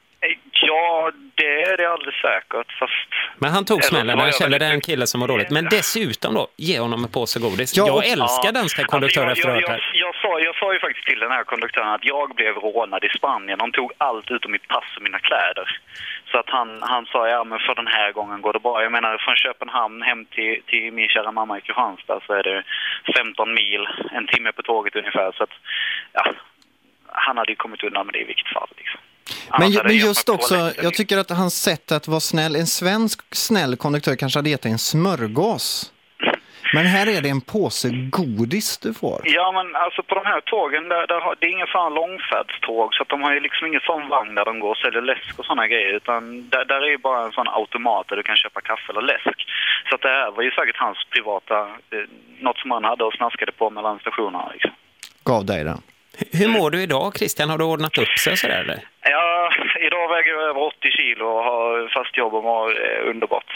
Ja, det är det alldeles säkert. Fast... Men han tog smällen, han kände det en kille som var dåligt. Men dessutom då, ge honom en påse godis. Ja, jag älskar ja. danska konduktörer alltså, jag, efter jag, jag, jag, sa, jag sa ju faktiskt till den här konduktören att jag blev rånad i Spanien. De tog allt utom mitt pass och mina kläder. Så att han, han sa, ja men för den här gången går det bra. Jag menar, från Köpenhamn hem till, till min kära mamma i Kristianstad så är det femton mil, en timme på tåget ungefär. Så att, ja, han hade ju kommit undan med det i vilket fall liksom. Men, men just också, jag tycker att hans sätt att vara snäll, en svensk snäll konduktör kanske hade gett en smörgås. Men här är det en påse godis du får. Ja, men alltså på de här tågen, där, där har, det är inga sådana långfärdståg, så att de har ju liksom ingen sån vagn där de går och säljer läsk och sådana grejer, utan där, där är ju bara en sån automat där du kan köpa kaffe eller läsk. Så att det här var ju säkert hans privata, eh, något som han hade och snaskade på mellan stationerna liksom. Gav dig den. Hur mår du idag, Christian? Har du ordnat upp sig sådär eller? Ja, idag väger jag över åttio kilo och har fast jobb och mår eh, underbart.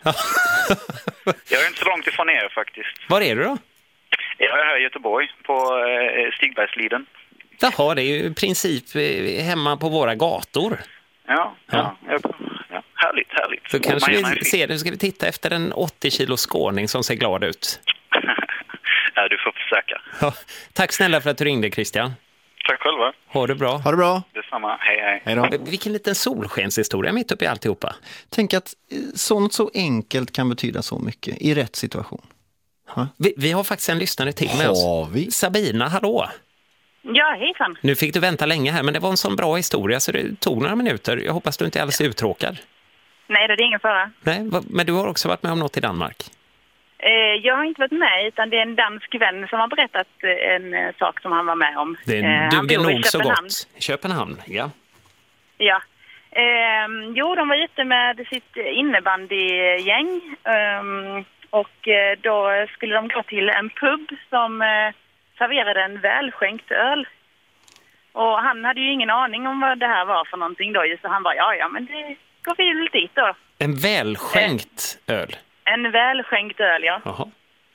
Jag är inte så långt ifrån er faktiskt. Var är du då? Jag är här i Göteborg på eh, Stigbergsliden. Jaha, det är ju i princip eh, hemma på våra gator. Ja, ja. ja, ja. Härligt, härligt. Så kanske vi ser det, så ska vi titta efter en åttio kilo skåning som ser glad ut. Ja, du får försöka. Ja, tack snälla för att du ringde, Christian. Tack själva. Ha det bra. Ha det bra. Detsamma. Hej, hej. Hej då. Vilken liten solskenshistoria mitt uppe i alltihopa. Tänk att sånt så enkelt kan betyda så mycket i rätt situation. Vi, vi har faktiskt en lyssnare till med oss. Har vi? Sabina, hallå. Ja, hejsan. Nu fick du vänta länge här, men det var en sån bra historia så det tog några minuter. Jag hoppas du inte är alldeles uttråkad. Nej, det är ingen fara. Nej, men du har också varit med om något i Danmark. Jag har inte varit med, utan det är en dansk vän som har berättat en sak som han var med om. Det duger nog så gott. Köpenhamn, ja. Ja. Eh, jo, de var ute med sitt innebandygäng. Eh, och då skulle de gå till en pub som eh, serverade en välskänkt öl. Och han hade ju ingen aning om vad det här var för någonting då. Så han bara, ja, ja, men det går vi väl dit då. En välskänkt eh. öl? En välskänkt öl, ja. Jaha.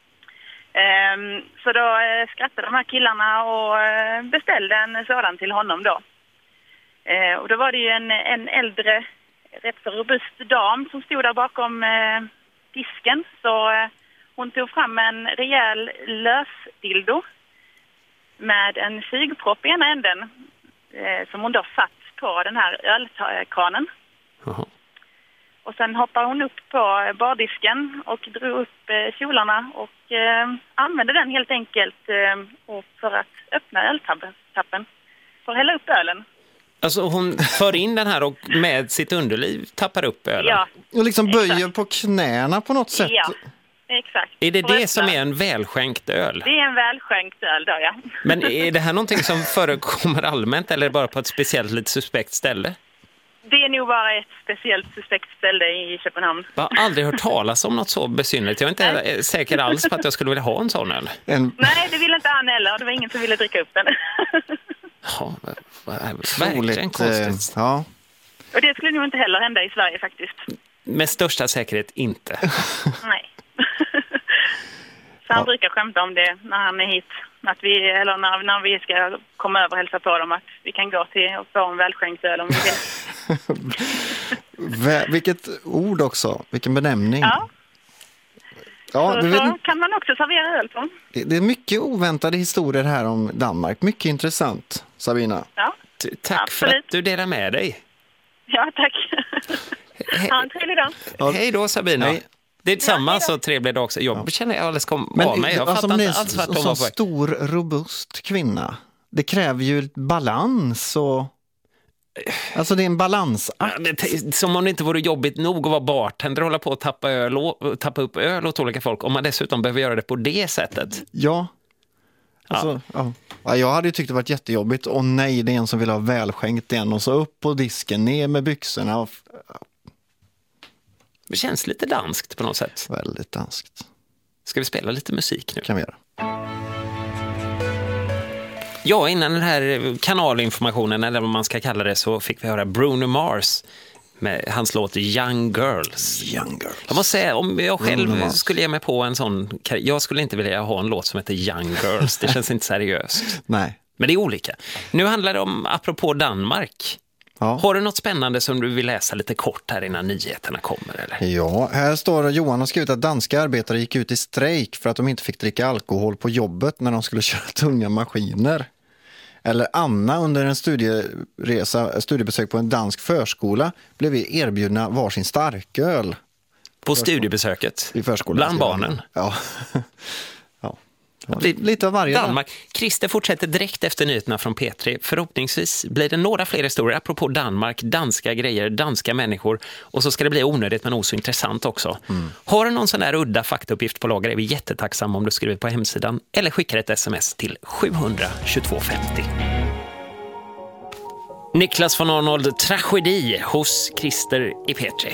Um, så då uh, skrattade de här killarna och uh, beställde en sådan till honom då. Uh, och då var det ju en, en äldre, rätt så robust dam som stod där bakom uh, disken. Så uh, hon tog fram en rejäl lösdildo med en sugpropp i ena änden uh, som hon då satt på den här ölkanen. Jaha. Och sen hoppade hon upp på bardisken och drog upp eh, kjolarna och eh, använde den helt enkelt eh, och för att öppna öltappen för att hälla upp ölen. Alltså hon för in den här och med sitt underliv tappar upp ölen? Ja. Och liksom böjer exakt. På knäna på något sätt? Ja, exakt. Är det det som är en välskänkt öl? Det är en välskänkt öl då, ja. Men är det här någonting som förekommer allmänt eller bara på ett speciellt lite suspekt ställe? Det är nog bara ett speciellt suspekt ställe i Köpenhamn. Jag har aldrig hört talas om något så besynnerligt. Jag är inte Nej. säker alls på att jag skulle vilja ha en sån öl. En... Nej, det ville inte han heller. Det var ingen som ville dricka upp den. Ja, verkligen konstigt. Eh, ja. Och det skulle nog inte heller hända i Sverige faktiskt. Med största säkerhet inte. Nej. Så han ja. brukar skämta om det när han är hit. Att vi, eller när, när vi ska komma över och hälsa på dem att vi kan gå till och få en välskänkt öl om vi vill. Vilket ord också, vilken benämning. Ja. Ja, så, du vet, så kan man också servera öl på. Det, det är mycket oväntade historier här om Danmark. Mycket intressant, Sabina. Ja, T- tack absolut. för att du delar med dig. Ja, tack. Ha en trevlig dag. Ja. Hej då, Sabina. Hej. Det är detsamma, så trevlig dag också. Jag känner jag alldeles kom Men av mig. Jag alltså, fattar det är inte alls vart en de sån var på väg. stor, robust kvinna. Det kräver ju balans och... Alltså det är en balansakt. Ja, det- Som om det inte vore jobbigt nog att vara bartender och hålla på att tappa, öl och, tappa upp öl åt olika folk. Om man dessutom behöver göra det på det sättet. Ja. Alltså, ja. Ja, jag hade ju tyckt det varit jättejobbigt. Och nej, det är en som vill ha välskänkt igen. Och så upp på disken, ner med byxorna. Och... Det känns lite danskt på något sätt. Väldigt danskt. Ska vi spela lite musik nu? Kan vi göra. Ja, innan den här kanalinformationen, eller vad man ska kalla det, så fick vi höra Bruno Mars med hans låt Young Girls. Young Girls. Jag måste säga, om jag Bruno själv Mars. skulle ge mig på en sån... Jag skulle inte vilja ha en låt som heter Young Girls. Det känns inte seriöst. Nej. Men det är olika. Nu handlar det om, apropå Danmark. Ja. Har du något spännande som du vill läsa lite kort här innan nyheterna kommer, eller? Ja, här står det, Johan har skrivit att danska arbetare gick ut i strejk för att de inte fick dricka alkohol på jobbet när de skulle köra tunga maskiner. Eller Anna under en studieresa, studiebesök på en dansk förskola blev vi erbjudna varsin starköl. På studiebesöket? I förskolan. Bland barnen? Ja. Ja. Lite av varje. Danmark. Christer fortsätter direkt efter nyheterna från P tre. Förhoppningsvis blir det några fler historier apropå Danmark, danska grejer, danska människor, och så ska det bli onödigt men också intressant också. Mm. Har du någon sån där udda faktauppgift på lager är vi jättetacksamma om du skriver på hemsidan eller skickar ett sms till sju två två fem noll. Niklas von Arnold, Tragedi hos Christer i P tre.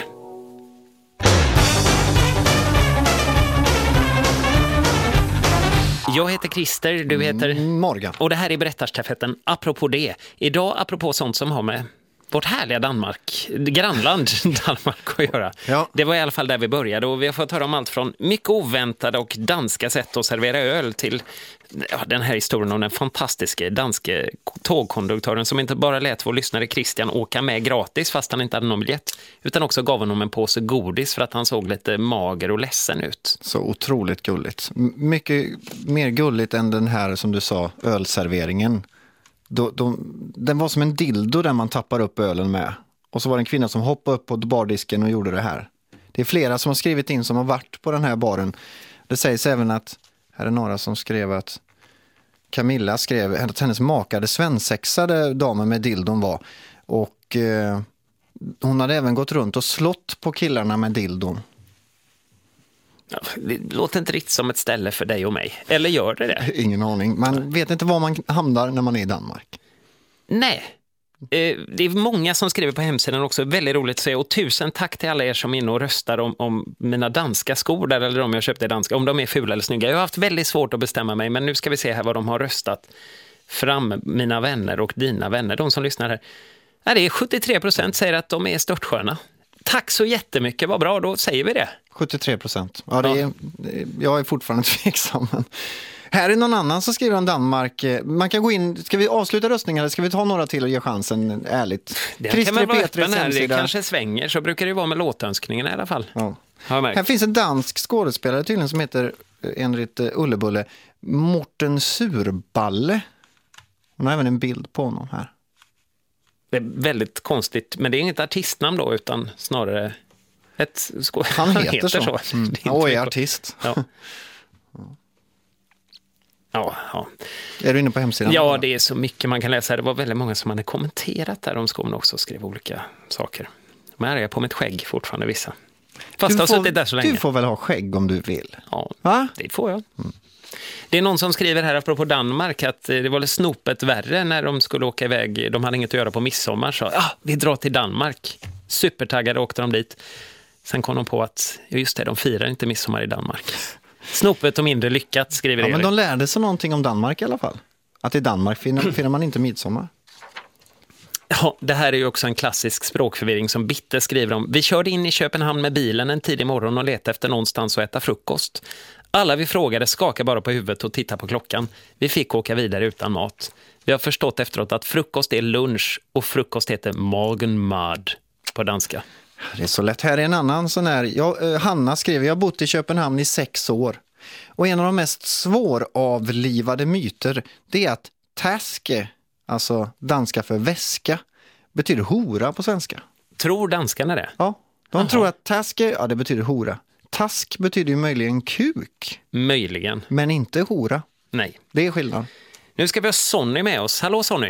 Jag heter Christer, du heter Morgan. Och det här är Berättarstafetten. Apropå det, idag apropå sånt som har med vårt härliga Danmark, grannland Danmark att göra. Ja. Det var i alla fall där vi började, och vi har fått höra om allt från mycket oväntade och danska sätt att servera öl till ja, den här historien om den fantastiska danske tågkonduktören som inte bara lät vår lyssnare Christian åka med gratis fast han inte hade någon biljett, utan också gav honom en påse godis för att han såg lite mager och ledsen ut. Så otroligt gulligt. M- mycket mer gulligt än den här, som du sa, ölserveringen. Då, då, den var som en dildo där man tappar upp ölen med. Och så var det en kvinna som hoppade upp på bardisken och gjorde det här. Det är flera som har skrivit in som har varit på den här baren. Det sägs även att, här är några som skrev att Camilla skrev att hennes makade svensexade damen med dildon var. Och eh, hon hade även gått runt och slått på killarna med dildon. Ja, det låter inte riktigt som ett ställe för dig och mig. Eller gör det det? Ingen aning. Man vet inte var man hamnar när man är i Danmark. Nej. Eh, det är många som skriver på hemsidan också. Väldigt roligt att se. Och tusen tack till alla er som är inne och röstar om, om mina danska skor där, eller de jag köpte i danska. Om de är fula eller snygga. Jag har haft väldigt svårt att bestämma mig. Men nu ska vi se här vad de har röstat fram, mina vänner och dina vänner. De som lyssnar här. Ja, det är sjuttiotre procent säger att de är störtsköna. Tack så jättemycket, vad bra, då säger vi det. sjuttiotre procent. Ja, det är, jag är fortfarande tveksam. Men här är någon annan som skriver om Danmark. Man kan gå in, ska vi avsluta röstningen eller ska vi ta några till och ge chansen ärligt? Det kan man vara öppen här, det kanske svänger, så brukar det vara med låtönskningen i alla fall. Ja. Här finns en dansk skådespelare tydligen som heter, enligt Ullebulle, Morten Surballe. Hon har även en bild på honom här. Det är väldigt konstigt, men det är inget artistnamn då, utan snarare ett skå- Han heter, Han heter så. så. Mm. Och är artist. Ja. Ja, ja. Är du inne på hemsidan? Ja, det är så mycket man kan läsa. Det var väldigt många som hade kommenterat där om skorna också och skrev olika saker. Men här är jag på mitt skägg fortfarande, vissa. Fast har suttit där så länge. Du får väl ha skägg om du vill? Ja, Va? Det får jag. Mm. Det är någon som skriver här apropå Danmark att det var snopet värre när de skulle åka iväg. De hade inget att göra på midsommar, så ja, ah, vi drar till Danmark. Supertaggade åkte de dit. Sen kom de på att just det, de firar inte midsommar i Danmark. Snopet och mindre lyckat, skriver ja, Erik. Men de lärde sig någonting om Danmark i alla fall. Att i Danmark firar, firar man inte midsommar. Ja, det här är ju också en klassisk språkförvirring som Bitte skriver om. Vi körde in i Köpenhamn med bilen en tidig morgon och letade efter någonstans att äta frukost. Alla vi frågade skakade bara på huvudet och tittade på klockan. Vi fick åka vidare utan mat. Vi har förstått efteråt att frukost är lunch och frukost heter morgenmad på danska. Det är så lätt. Här är en annan sån här. Jag, Hanna skrev, jag har bott i Köpenhamn i sex år. Och en av de mest svåravlivade myter, det är att taske, alltså danska för väska, betyder hora på svenska. Tror danskarna det? Ja, de Aha. tror att taske, ja det betyder hora. Task betyder ju möjligen kuk. Möjligen. Men inte hora. Nej. Det är skillnad. Nu ska vi ha Sonny med oss. Hallå Sonny.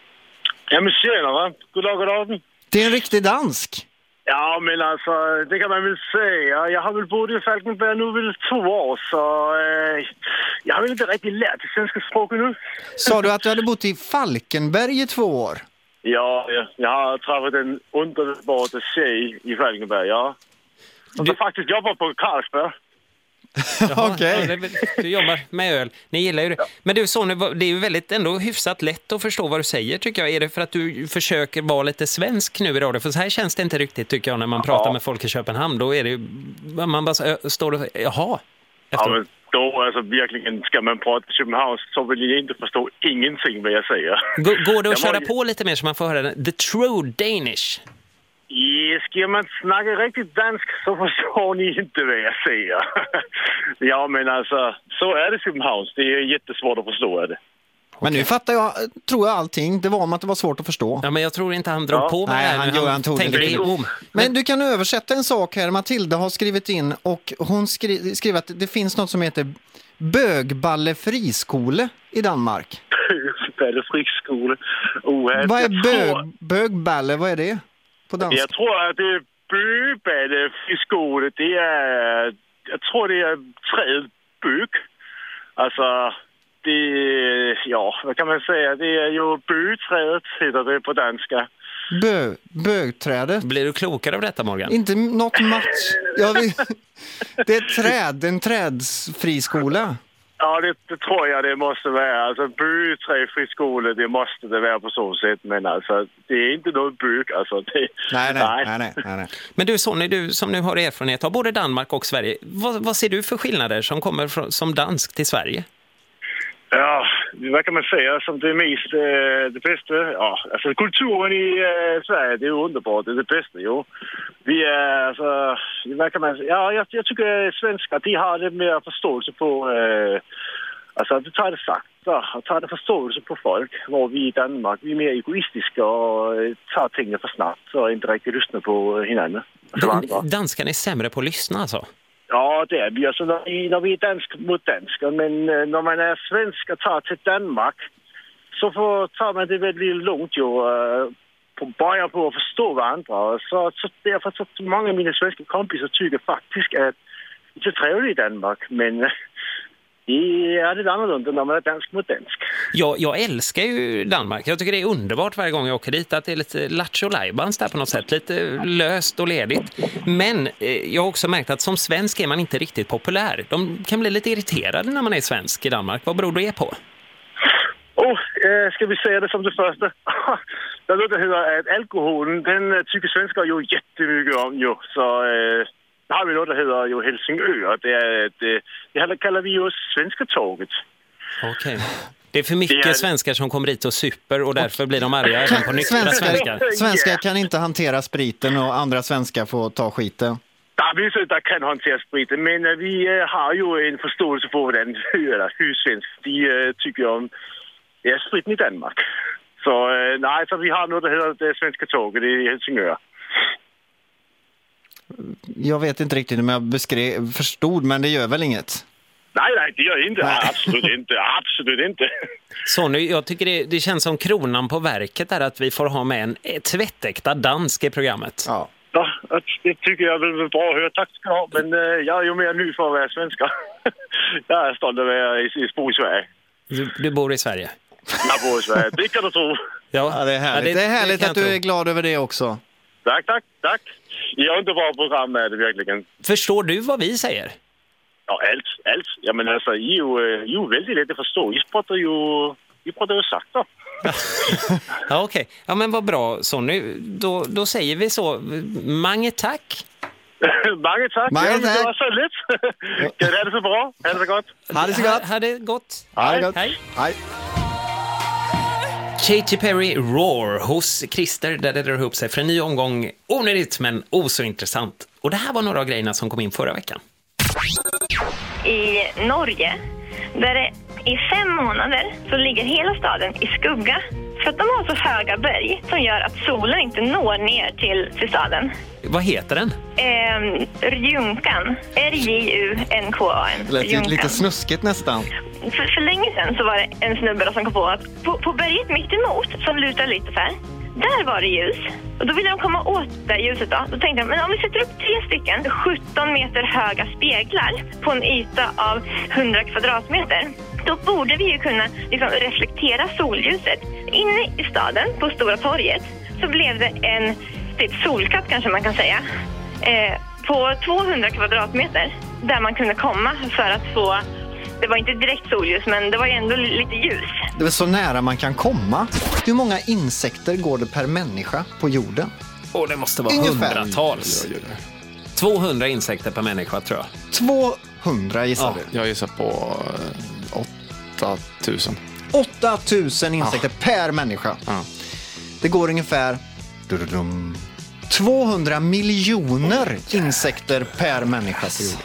Ja men tjena va? God dag, god dag. Det är en riktig dansk. Ja men alltså, det kan man väl säga. Jag har väl bott i Falkenberg nu väl två år så eh, jag har väl inte riktigt lärt det svenska språket nu. Sa du att du hade bott i Falkenberg i två år? Ja, jag, jag har träffat en underbar tjej i Falkenberg, ja. Och Du- du faktiskt jobbar på Carlsberg. Jaha, Okej. ja, det är väl- du jobbar med öl. Ni gillar ju det. Men du Sonny, vad- det är ju väldigt ändå hyfsat lätt att förstå vad du säger tycker jag. Är det för att du försöker vara lite svensk nu i radio? För så här känns det inte riktigt tycker jag när man pratar Ja. med folk i Köpenhamn. Då är det ju, man bara så- ö, står och, jaha. Ja Efteråt. men då alltså verkligen ska man prata Köpenhamn så vill jag inte förstå ingenting vad jag säger. Går, går det att Jag var köra ju- på lite mer så man får höra den? The true Danish. Ja, ska man snacka riktigt dansk så förstår ni inte vad jag säger. Ja, men alltså, så är det Köpenhamns. Det är jättesvårt att förstå det. Men nu fattar jag, tror jag allting. Det var om att det var svårt att förstå. Ja, men jag tror inte han drog Ja. på med Nej, det här. han nu. gör- han tog det tänker lite. om. Men du kan översätta en sak här. Matilda har skrivit in och hon skri- skriver att det finns något som heter Bögballe friskole i Danmark. Bögballe friskole. Oh, Vad är jag tror- bög, bögballe? Vad är det på danska? Jag tror att det är bögballe friskole. Det är, jag tror det är träd bög. Alltså, det ja, vad kan man säga? Det är ju bögträdet heter det på danska. Bö, bögträdet? Blir du klokare av detta, Morgan? Inte något match. Jag vill... Det är träd, en trädsfriskola. Ja, det, det tror jag det måste vara. Alltså bögträd friskole, det måste det vara på så sätt. Men alltså, det är inte något bög. Alltså, det, Nej, nej, nej, nej, nej, nej. Men du Sonny, du som nu har erfarenhet av både Danmark och Sverige. Vad, vad ser du för skillnader som kommer från, som dansk till Sverige? Ja, vad kan man säga som det mest, eh, det bästa? Ja, alltså kulturen i eh, Sverige, det är ju underbart, det är det bästa, jo. Vi är, alltså, vad kan man säga? Ja, jag, jag tycker svenskar, de har det mer förståelse på, eh, alltså du tar det sakta och tar det förståelse på folk. Var vi i Danmark, vi är mer egoistiska och eh, tar tingene för snabbt och inte riktigt lyssnar på hinanden. Dan- danskarna är sämre på att lyssna alltså? Ja, det är vi. Alltså, när, vi, när vi är dansk mot danskar, men eh, när man är svensk och tar till Danmark så får, tar man det väldigt långt ju, eh, på början på att förstå varandra. Så, så därför så många av mina svenska kompisar tycker faktiskt att det är trevligt i Danmark, men eh, det är lite annorlunda när man är dansk mot dansk. Jag, jag älskar ju Danmark. Jag tycker det är underbart varje gång jag åker dit att det är lite lattjo lajbans där på något sätt. Lite löst och ledigt. Men eh, jag har också märkt att som svensk är man inte riktigt populär. De kan bli lite irriterade när man är svensk i Danmark. Vad beror det på? Oh, eh, ska vi säga det som det första? Det låter heter att alkoholen, den eh, tycker svenskar ju jättemycket om ju. Så eh, har vi något som heter ju Helsingør. Det, är, det, det kallar vi ju svenska tåget. Okej. Det är för mycket Det är- svenskar som kommer hit och super och därför blir de arga även på nyktra Svenskar, svenskar. svenskar kan inte hantera spriten och andra svenskar får ta skiten. Der er visse, der kan håndtere spriten, men uh, vi uh, har jo en forståelse for, hvordan eller hysvensk, de uh, tykker om ja, spriten i Danmark. Så uh, nej, så vi har noget, der hedder det svenska tåget i Helsingør. Jag vet inte riktigt om jag beskrev, förstod, men det gör väl inget. Nej, nej, det gör inte. Absolut inte. Absolut inte. Sonny, jag tycker det, det känns som kronan på verket är att vi får ha med en eh, tvättäkta dansk i programmet. Ja. Ja, det tycker jag väl är bra att höra. Tack ska du ha. Men uh, jag är ju mer ny för att vara svenska. Jag är stolt över att jag bor i Sverige. Du, du bor i Sverige? Jag bor i Sverige. Det kan du tro. Ja, det är härligt, det, det är härligt kan att jag du tro. är glad över det också. Tack, tack, tack. Jag är inte bra program med det verkligen. Förstår du vad vi säger? Ja, allt, allt. Ja, men alltså, I är ju, I är ju väldigt lätt att förstå. I pratar ju, I pratar ju sakta. Ja, okej. Ja, men vad bra, Sonny. Då, då säger vi så. Mange tack. Mange tack. Mange ja, tack. Det var så lätt. Kan det så bra? Ha det så gott. Ha det så gott. Ha det gott. Ha det gott. Hej. Hej. Katy Perry Roar hos Christer där det drar ihop sig för en ny omgång. Onödigt men oh så intressant. Och det här var några av grejerna som kom in förra veckan. I Norge, där det i fem månader så ligger hela staden i skugga. För att de har så höga berg som gör att solen inte når ner till, till staden. Vad heter den? Eh, Rjunkan. R J U N K A N. Det lät ju lite snuskigt nästan. För, för länge sedan så var det en snubbe som kom på att på, på berget mitt emot, som lutar lite så här, där var det ljus. Och då ville de komma åt det ljuset då. Då tänkte de, men om vi sätter upp tre stycken sjutton meter höga speglar på en yta av hundra kvadratmeter. Då borde vi ju kunna liksom reflektera solljuset. Inne i staden, på Stora torget, så blev det en typ solkatt kanske man kan säga. Eh, på tvåhundra kvadratmeter där man kunde komma för att få, det var inte direkt solljus men det var ju ändå lite ljus. Det är så nära man kan komma. Hur många insekter går det per människa på jorden? Och det måste vara Ungefär. hundratals. tvåhundra insekter per människa tror jag. tvåhundra gissar Ja, du? jag gissar på åtta tusen. åtta tusen insekter Ja. per människa. Ja. Det går ungefär dududum, tvåhundra miljoner insekter per människa på jorden.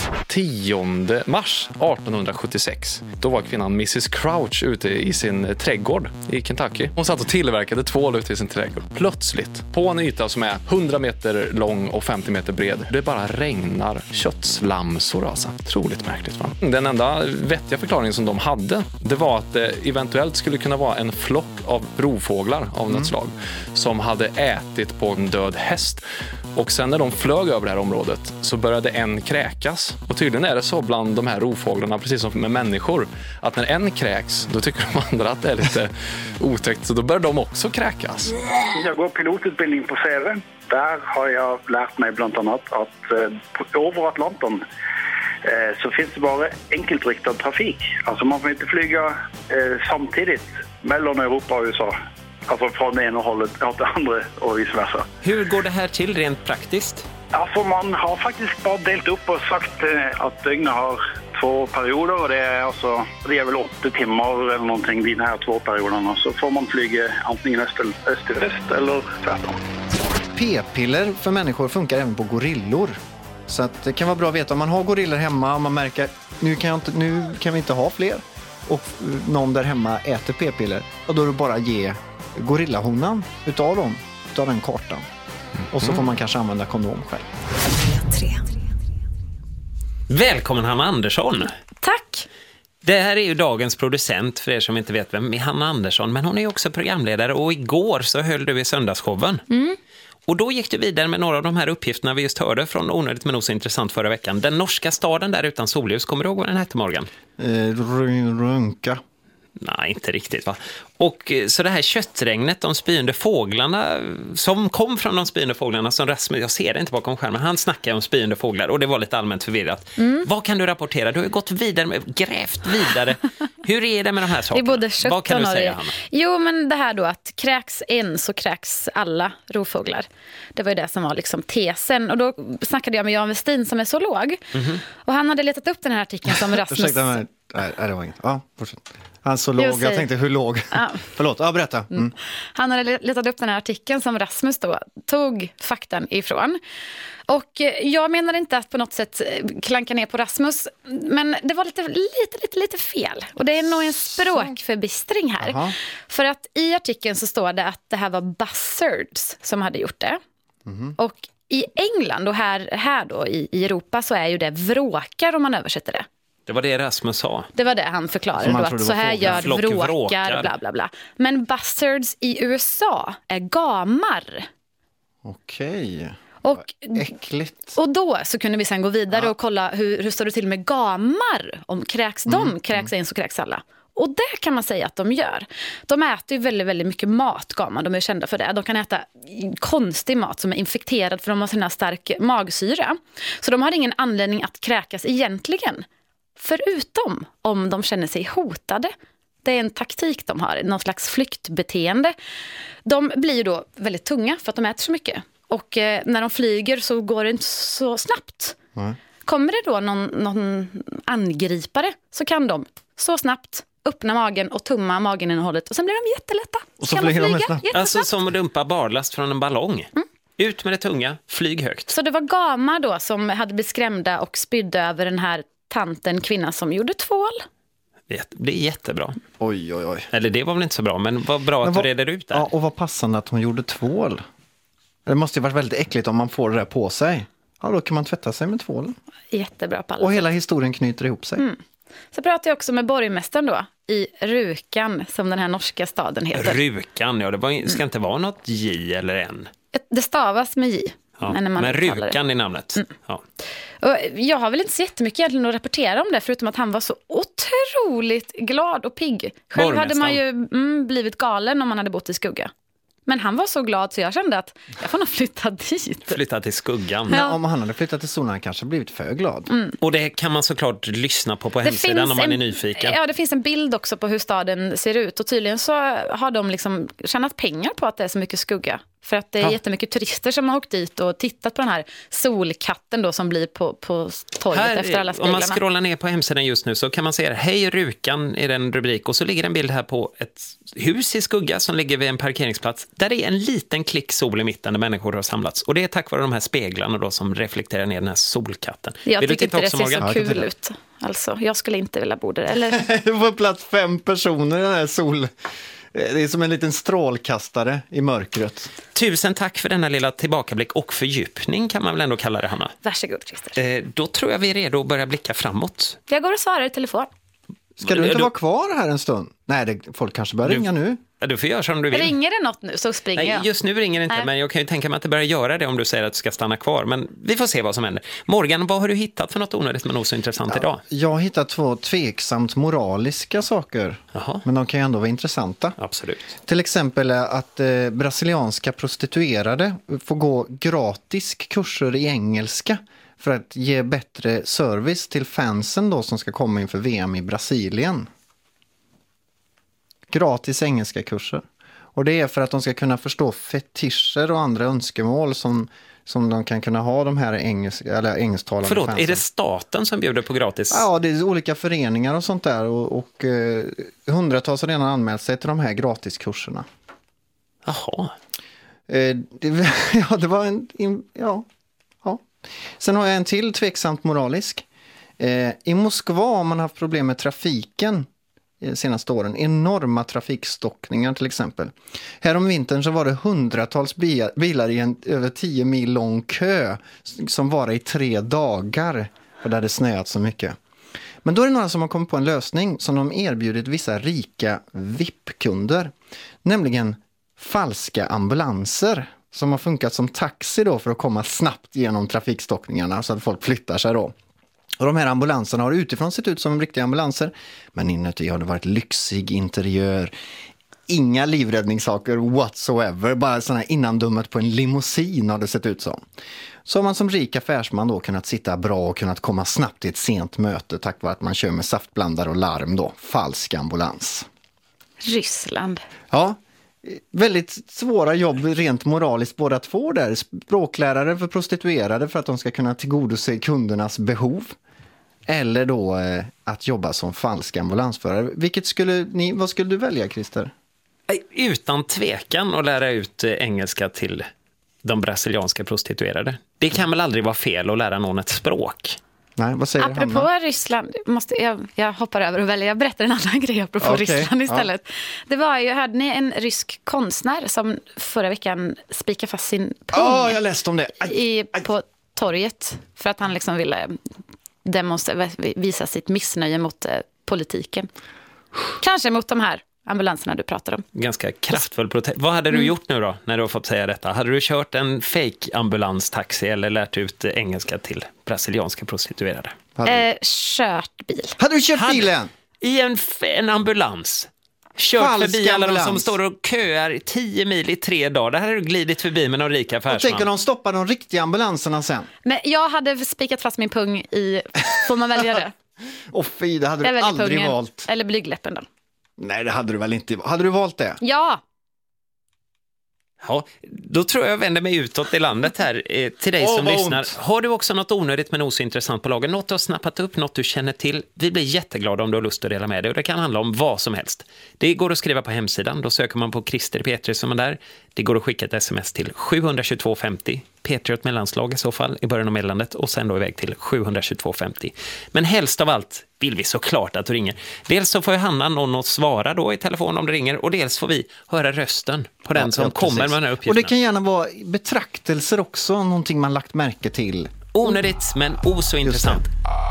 tionde mars artonhundrasjuttiosex. Då var kvinnan missus Crouch ute i sin trädgård i Kentucky. Hon satt och tillverkade tvål ute i sin trädgård. Plötsligt, på en yta som är hundra meter lång och femtio meter bred, det bara regnar köttslamsor alltså. Otroligt märkligt va? Den enda vettiga förklaringen som de hade, det var att det eventuellt skulle kunna vara en flock av rovfåglar av något slag som hade ätit på en död häst. Och sen när de flög över det här området så började en kräkas. Och tydligen är det så bland de här rovfåglarna, precis som med människor, att när en kräks, då tycker de andra att det är lite otäckt. Så då börjar de också kräkas. Jag går pilotutbildning på C V. Där har jag lärt mig bland annat att eh, över Atlanten eh, så finns det bara enkeltriktad trafik. Alltså man får inte flyga eh, samtidigt mellan Europa och U S A. Alltså från det ena hållet åt det andra och vice versa. Hur går det här till rent praktiskt? Alltså man har faktiskt bara delt upp och sagt eh, att dygnet har två perioder och det är, alltså, det är väl åtta timmar eller någonting vid de här två perioderna. Så får man flyga antingen öst till, öst till väst eller tvärtom. P-piller för människor funkar även på gorillor. Så att det kan vara bra att veta om man har gorillor hemma och man märker nu kan, jag inte, nu kan vi inte ha fler och någon där hemma äter p-piller. Och då är det bara att ge gorillahonan utav dem, utav den kartan. Och så får man kanske använda kondom själv. Välkommen Hanna Andersson. Tack. Det här är ju dagens producent för er som inte vet vem är Hanna Andersson. Men hon är ju också programledare och igår så höll du i söndagsshowen. Mm. Och då gick du vidare med några av de här uppgifterna vi just hörde från Onödigt men nog så intressant förra veckan. Den norska staden där utan solljus, kommer du ihåg vad den hette Morgan? Eh, runka. Nej, inte riktigt va. Och så det här köttregnet, de spyende fåglarna som kom från de spyende fåglarna som Rasmus, jag ser det inte bakom skärmen, han snackar om spyende fåglar och det var lite allmänt förvirrat. Mm. Vad kan du rapportera? Du har gått vidare, med, grävt vidare. Hur är det med de här sakerna? Det är både kött Vad kan och du säga, norr. Hanna? Jo, men det här då att kräks en så kräks alla rovfåglar. Det var ju det som var liksom tesen. Och då snackade jag med Jan Westin som är zoolog. Mm-hmm. Och han hade letat upp den här artikeln som Rasmus... Ursäkta mig. Nej, det var inget. Ja, fortsätt. Han så låg, jag tänkte hur låg. Ja. Förlåt, ja, berätta. Mm. Mm. Han hade letat upp den här artikeln som Rasmus då tog faktan ifrån. Och jag menar inte att på något sätt klanka ner på Rasmus, men det var lite, lite, lite, lite fel. Och det är nog en språkförbistring här. Aha. För att i artikeln så står det att det här var buzzards som hade gjort det. Mm. Och i England och här, här då i, i Europa så är ju det vråkar om man översätter det. Det var det Rasmus sa. Det var det han förklarade. Då, att så här gör vråkar, vråkar, bla bla bla. Men buzzards i U S A är gamar. Okej. Och, äckligt. Och då så kunde vi sen gå vidare ja. och kolla hur, hur står det till med gamar. Om kräks de, mm. kräks en så kräks alla. Och det kan man säga att de gör. De äter ju väldigt, väldigt mycket mat, gamar. De är kända för det. De kan äta konstig mat som är infekterad för de har sån här stark magsyra. Så de har ingen anledning att kräkas egentligen. Förutom om de känner sig hotade. Det är en taktik de har, någon slags flyktbeteende. De blir ju då väldigt tunga för att de äter så mycket. och eh, när de flyger så går det inte så snabbt. Mm. Kommer det då någon, någon angripare så kan de så snabbt öppna magen och tumma mageninnehållet och sen blir de jättelätta. Och så flyger de snabbt. Alltså som att dumpa barlast från en ballong. Mm. Ut med det tunga, flyg högt. Så det var gamar då som hade blivit skrämda och spydde över den här tanten, kvinna som gjorde tvål. Det är jättebra. Oj, oj, oj. Eller det var väl inte så bra, men vad bra men att vad, du reder ut det. Ja, och vad passande att hon gjorde tvål. Det måste ju varit väldigt äckligt om man får det där på sig. Ja, då kan man tvätta sig med tvålen. Jättebra på alla Och hela historien knyter ihop sig. Mm. Så pratade jag också med borgmästaren då i Rjukan, som den här norska staden heter. Rjukan, ja, det var, ska inte vara något J eller N. Det stavas med J. Ja, men men Rjukan i namnet. Mm. Ja. Och jag har väl inte så jättemycket egentligen att rapportera om det, förutom att han var så otroligt glad och pigg. Själv hade man ju mm, blivit galen om man hade bott i skugga. Men han var så glad så jag kände att jag får nog flytta dit. Flytta till skuggan. Ja. Om han hade flyttat till solen hade han kanske blivit för glad. Mm. Och det kan man såklart lyssna på på det hemsidan om man en, är nyfiken. Ja, det finns en bild också på hur staden ser ut. Och tydligen så har de liksom tjänat pengar på att det är så mycket skugga. För att det är ja. jättemycket turister som har åkt dit och tittat på den här solkatten då som blir på, på torget här, efter alla speglarna. Om man scrollar ner på hemsidan just nu så kan man se hej Rjukan i den rubrik och så ligger en bild här på ett hus i skugga som ligger vid en parkeringsplats där det är en liten klick sol i mitten där människor har samlats. Och det är tack vare de här speglarna då som reflekterar ner den här solkatten. Jag Vill tycker inte det också, ser Morgan? så kul ja, ut. Alltså, jag skulle inte vilja bo där. Eller... det var plats fem personer i den här sol... Det är som en liten strålkastare i mörkret. Tusen tack för denna lilla tillbakablick och fördjupning kan man väl ändå kalla det, Hanna. Varsågod, Christer. Eh, då tror jag vi är redo att börja blicka framåt. Jag går och svarar i telefon. Ska du inte du... vara kvar här en stund? Nej, det, folk kanske börjar du... ringa nu. Ja, du får göra som du vill. Ringer det något nu så springer Nej, jag. Just nu ringer det inte, Nej. men jag kan ju tänka mig att det börjar göra det om du säger att du ska stanna kvar. Men vi får se vad som händer. Morgan, vad har du hittat för något onödigt men nog så intressant ja, idag? Jag har hittat två tveksamt moraliska saker. Jaha. Men de kan ju ändå vara intressanta. Absolut. Till exempel att eh, brasilianska prostituerade får gå gratis kurser i engelska för att ge bättre service till fansen då som ska komma inför V M i Brasilien. Gratis engelska kurser. Och det är för att de ska kunna förstå fetischer och andra önskemål som, som de kan kunna ha de här engelska, eller engelsktalande Förlåt, fansen. Är det staten som bjuder på gratis? Ja, det är olika föreningar och sånt där. Och, och eh, hundratals har redan anmält sig till de här gratiskurserna. Jaha. Eh, det, ja, det var en... In, ja, ja. Sen har jag en till tveksamt moralisk. Eh, I Moskva har man haft problem med trafiken senaste åren. Enorma trafikstockningar till exempel. Här om vintern så var det hundratals bilar i en över tio mil lång kö som var i tre dagar för det hade snöat så mycket. Men då är det några som har kommit på en lösning som de erbjudit vissa rika V I P-kunder. Nämligen falska ambulanser som har funkat som taxi då för att komma snabbt genom trafikstockningarna så att folk flyttar sig då. Och de här ambulanserna har utifrån sett ut som riktiga ambulanser. Men inuti har det varit lyxig interiör. Inga livräddningssaker whatsoever. Bara sådana här innandummet på en limousin har det sett ut som. Så har man som rik affärsman då kunnat sitta bra och kunnat komma snabbt till ett sent möte tack vare att man kör med saftblandare och larm då. Falsk ambulans. Ryssland. Ja. Väldigt svåra jobb rent moraliskt båda två där. Språklärare för prostituerade för att de ska kunna tillgodose kundernas behov. Eller då eh, att jobba som falsk ambulansförare. Vilket skulle ni, vad skulle du välja, Christer? Utan tvekan att lära ut engelska till de brasilianska prostituerade. Det kan väl aldrig vara fel att lära någon ett språk? Nej, vad säger apropå Hanna? Ryssland, måste jag, jag hoppar över och väljer, jag berättar en annan grej apropå okay, Ryssland istället. Ja. Det var ju, hörde ni en rysk konstnär som förra veckan spikade fast sin pung oh, jag läste om det. Aj, i, på torget för att han liksom ville demonstra, visa sitt missnöje mot eh, politiken. Kanske mot de här ambulanserna du pratar om. Ganska kraftfull protest. Vad hade du mm. gjort nu då när du har fått säga detta? Hade du kört en fake ambulanstaxi eller lärt ut engelska till brasilianska prostituerade? Eh, kört bil. Hade du kört hade, bilen? I en, en ambulans. Kört Falsk förbi alla ambulans. De som står och köar tio mil i tre dagar. Där hade du glidit förbi med någon rika affärsman. Och tänker de stoppa de riktiga ambulanserna sen? Men jag hade spikat fast min pung i... Får man välja det? Åh fy, det hade jag du aldrig pungen, valt. Eller blygdläppen då. Nej, det hade du väl inte. Hade du valt det? Ja. Ja, då tror jag jag vänder mig utåt i landet här eh, till dig Åh, som vad lyssnar. ont. Har du också något onödigt men nog så intressant på lagen? Något du har snappat upp, något du känner till? Vi blir jätteglada om du har lust att dela med dig och det kan handla om vad som helst. Det går att skriva på hemsidan, då söker man på Christer Petri som är där. Det går att skicka ett sms till sju två två fem zero, Petri åt mellanslag i så fall i början av meddelandet och sen då iväg till sju två två fem zero. Men helst av allt vill vi såklart att du ringer. Dels så får ju Hanna någon att svara då i telefon om det ringer och dels får vi höra rösten på den Ja, som ja, kommer precis. med den här uppgiften. Och det kan gärna vara betraktelser också, någonting man lagt märke till. Onödigt men o så intressant.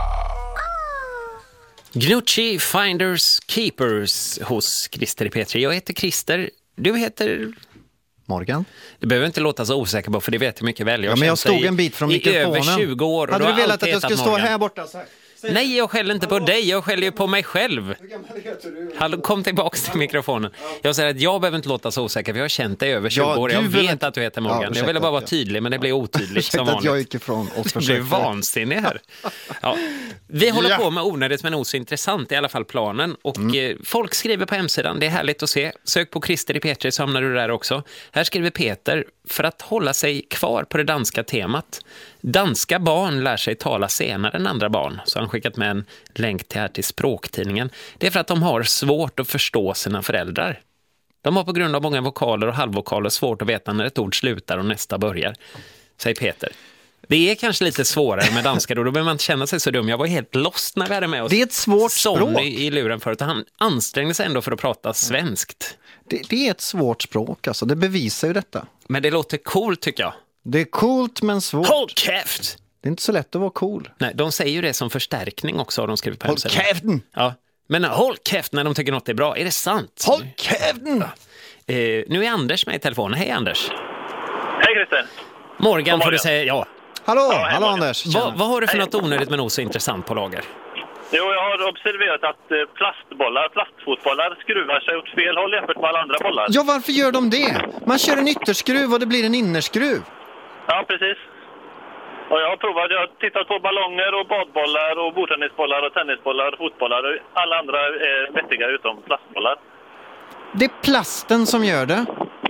Gnucci Finders Keepers hos Christer Petri. Jag heter Christer. Du heter... Morgan. Det behöver inte låta så osäker på för det vet jag mycket väl. Jag, Ja, men jag känt dig stod en bit från i mikrofonen. över tjugo år. Och Hade du du har velat alltid att jag skulle hetat stå Morgan. här borta så här? Nej, jag skäller inte på dig. Jag skäller ju på mig själv. Hallå, kom tillbaka till mikrofonen. Jag säger att jag behöver inte låta så osäker för jag har känt dig i över tjugo Ja, år. du Jag behöver vet inte- att du heter Ja, Morgan. jag ursäkta ville bara vara att jag- tydlig men det blir otydligt som Ursäkta att vanligt. jag gick ifrån och Du blir försökte. vansinnig här. Ja. Vi håller Ja. på med onödigt men också intressant i alla fall planen. Och Mm. eh, folk skriver på hemsidan, det är härligt att se. Sök på Christer i Petri så hamnar du där också. Här skriver Peter, för att hålla sig kvar på det danska temat. Danska barn lär sig tala senare än andra barn. Så han skickat med en länk till här till språktidningen. Det är för att de har svårt att förstå sina föräldrar. De har på grund av många vokaler och halvvokaler svårt att veta när ett ord slutar och nästa börjar, säger Peter. Det är kanske lite svårare med danska då, då behöver man inte känna sig så dum. Jag var helt lost när vi hade med oss. Det är ett svårt Sonny språk. i luren förut. Han ansträngde sig ändå för att prata svenskt. Det, det är ett svårt språk, alltså. Det bevisar ju detta. Men det låter coolt tycker jag. Det är coolt men svårt. Håll käft! Det är inte så lätt att vara cool. Nej, de säger ju det som förstärkning också har de skrivit på Håll hemsidan. käften! Ja, men håll käft när de tycker något är bra. Är det sant? Håll käften! Ja. Eh, nu är Anders med i telefonen. Hej Anders. Hej Christer. Morgan God får du morgon. säga ja. Hallå, Ja, hej, hallå Morgan. Anders. Va, vad har du för något onödigt men också intressant på lager? Jo, jag har observerat att eh, plastbollar, plastfotbollar skruvar sig åt fel håll jämfört med alla andra bollar. Ja, varför gör de det? Man kör en ytterskruv och det blir en innerskruv. Ja, precis. Och jag har provat, jag har tittat på ballonger och badbollar och bordtennisbollar och tennisbollar och fotbollar och alla andra är vettiga utom plastbollar. Det är plasten som gör det.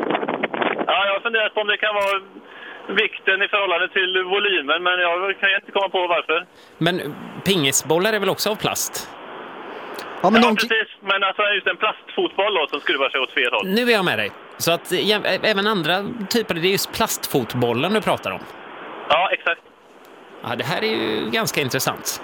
Ja, jag har funderat på om det kan vara vikten i förhållande till volymen, men jag kan inte komma på varför. Men pingisbollar är väl också av plast? Ja, men Ja, de... precis. Men alltså just en plastfotboll då, som skruvar sig åt fel håll. Nu är jag med dig. Så att ja, även andra typer, det är just plastfotbollen du pratar om. Ja, exakt. Ja, det här är ju ganska intressant.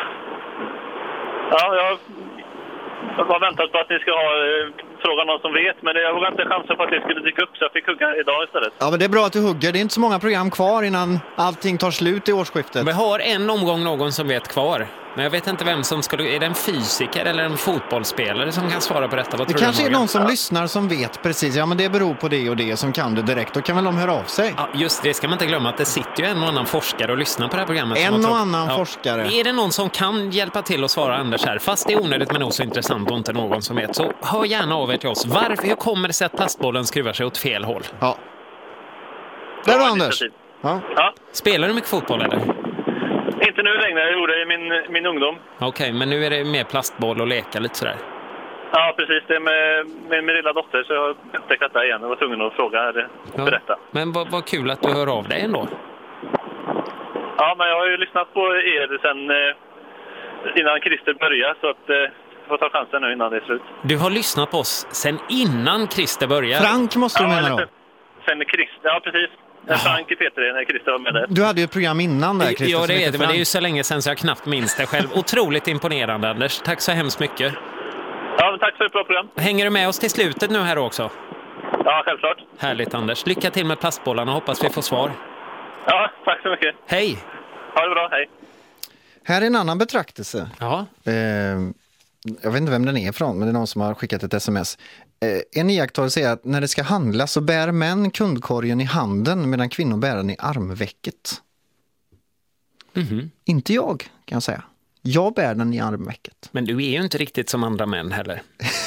Ja, jag jag har väntat på att ni ska ha eh, frågan någon som vet, men jag vågade inte chansa på att det skulle dyka upp så jag fick hugga idag istället. Ja, men det är bra att du hugger. Det är inte så många program kvar innan allting tar slut i årsskiftet. Vi har en omgång någon som vet kvar. Men jag vet inte vem som skulle... Är det en fysiker eller en fotbollsspelare som kan svara på detta? Vad Det tror kanske du, är Morgan? någon som lyssnar som vet precis. Ja, men det beror på det och det som kan det direkt. Då kan väl de höra av sig. Ja, just det, ska man inte glömma att det sitter ju en och annan forskare och lyssnar på det här programmet. En som har och tråkigt. annan forskare. Är det någon som kan hjälpa till att svara Anders här? Fast det är onödigt men också intressant och inte någon som vet. Så hör gärna av er till oss. Varför, hur kommer det sig att plastbollen skruvar sig åt fel håll? Ja. Där var Ja, Anders. precis. Ja. Ja, Spelar du mycket fotboll eller? inte nu längre. Jag gjorde det i min, min ungdom. Okej, men nu är det mer plastboll och leka lite sådär. Ja, precis. Det är med, med min lilla dotter så jag har upptäckt detta igen. Jag var tvungen att fråga eller Ja. berätta. Men vad, vad kul att du hör av dig ändå. Ja, men jag har ju lyssnat på er sen eh, innan Christer började så att eh, jag får ta chansen nu innan det är slut. Du har lyssnat på oss sen innan Christer börjar. Frank måste du Ja, mena eller då. sen, sen Christer, ja precis. Ja. Frank i Peter när Christer var med där. Du hade ju ett program innan där, Christer. Ja, som det heter vet jag, men det är ju Frank. så länge sedan så jag knappt minns det själv. Otroligt imponerande, Anders. Tack så hemskt mycket. Ja, men tack för ett bra program. Hänger du med oss till slutet nu här också? Ja, självklart. Härligt, Anders. Lycka till med plastbollarna. Hoppas vi får svar. Ja, tack så mycket. Hej! Ha det bra, hej. Här är en annan betraktelse. Ja. Eh, jag vet inte vem den är ifrån, men det är någon som har skickat ett sms. Eh, en iakttagelse är att när det ska handlas så bär män kundkorgen i handen medan kvinnor bär den i armvecket. Mhm. Inte jag, kan jag säga. Jag bär den i armvecket. Men du är ju inte riktigt som andra män heller.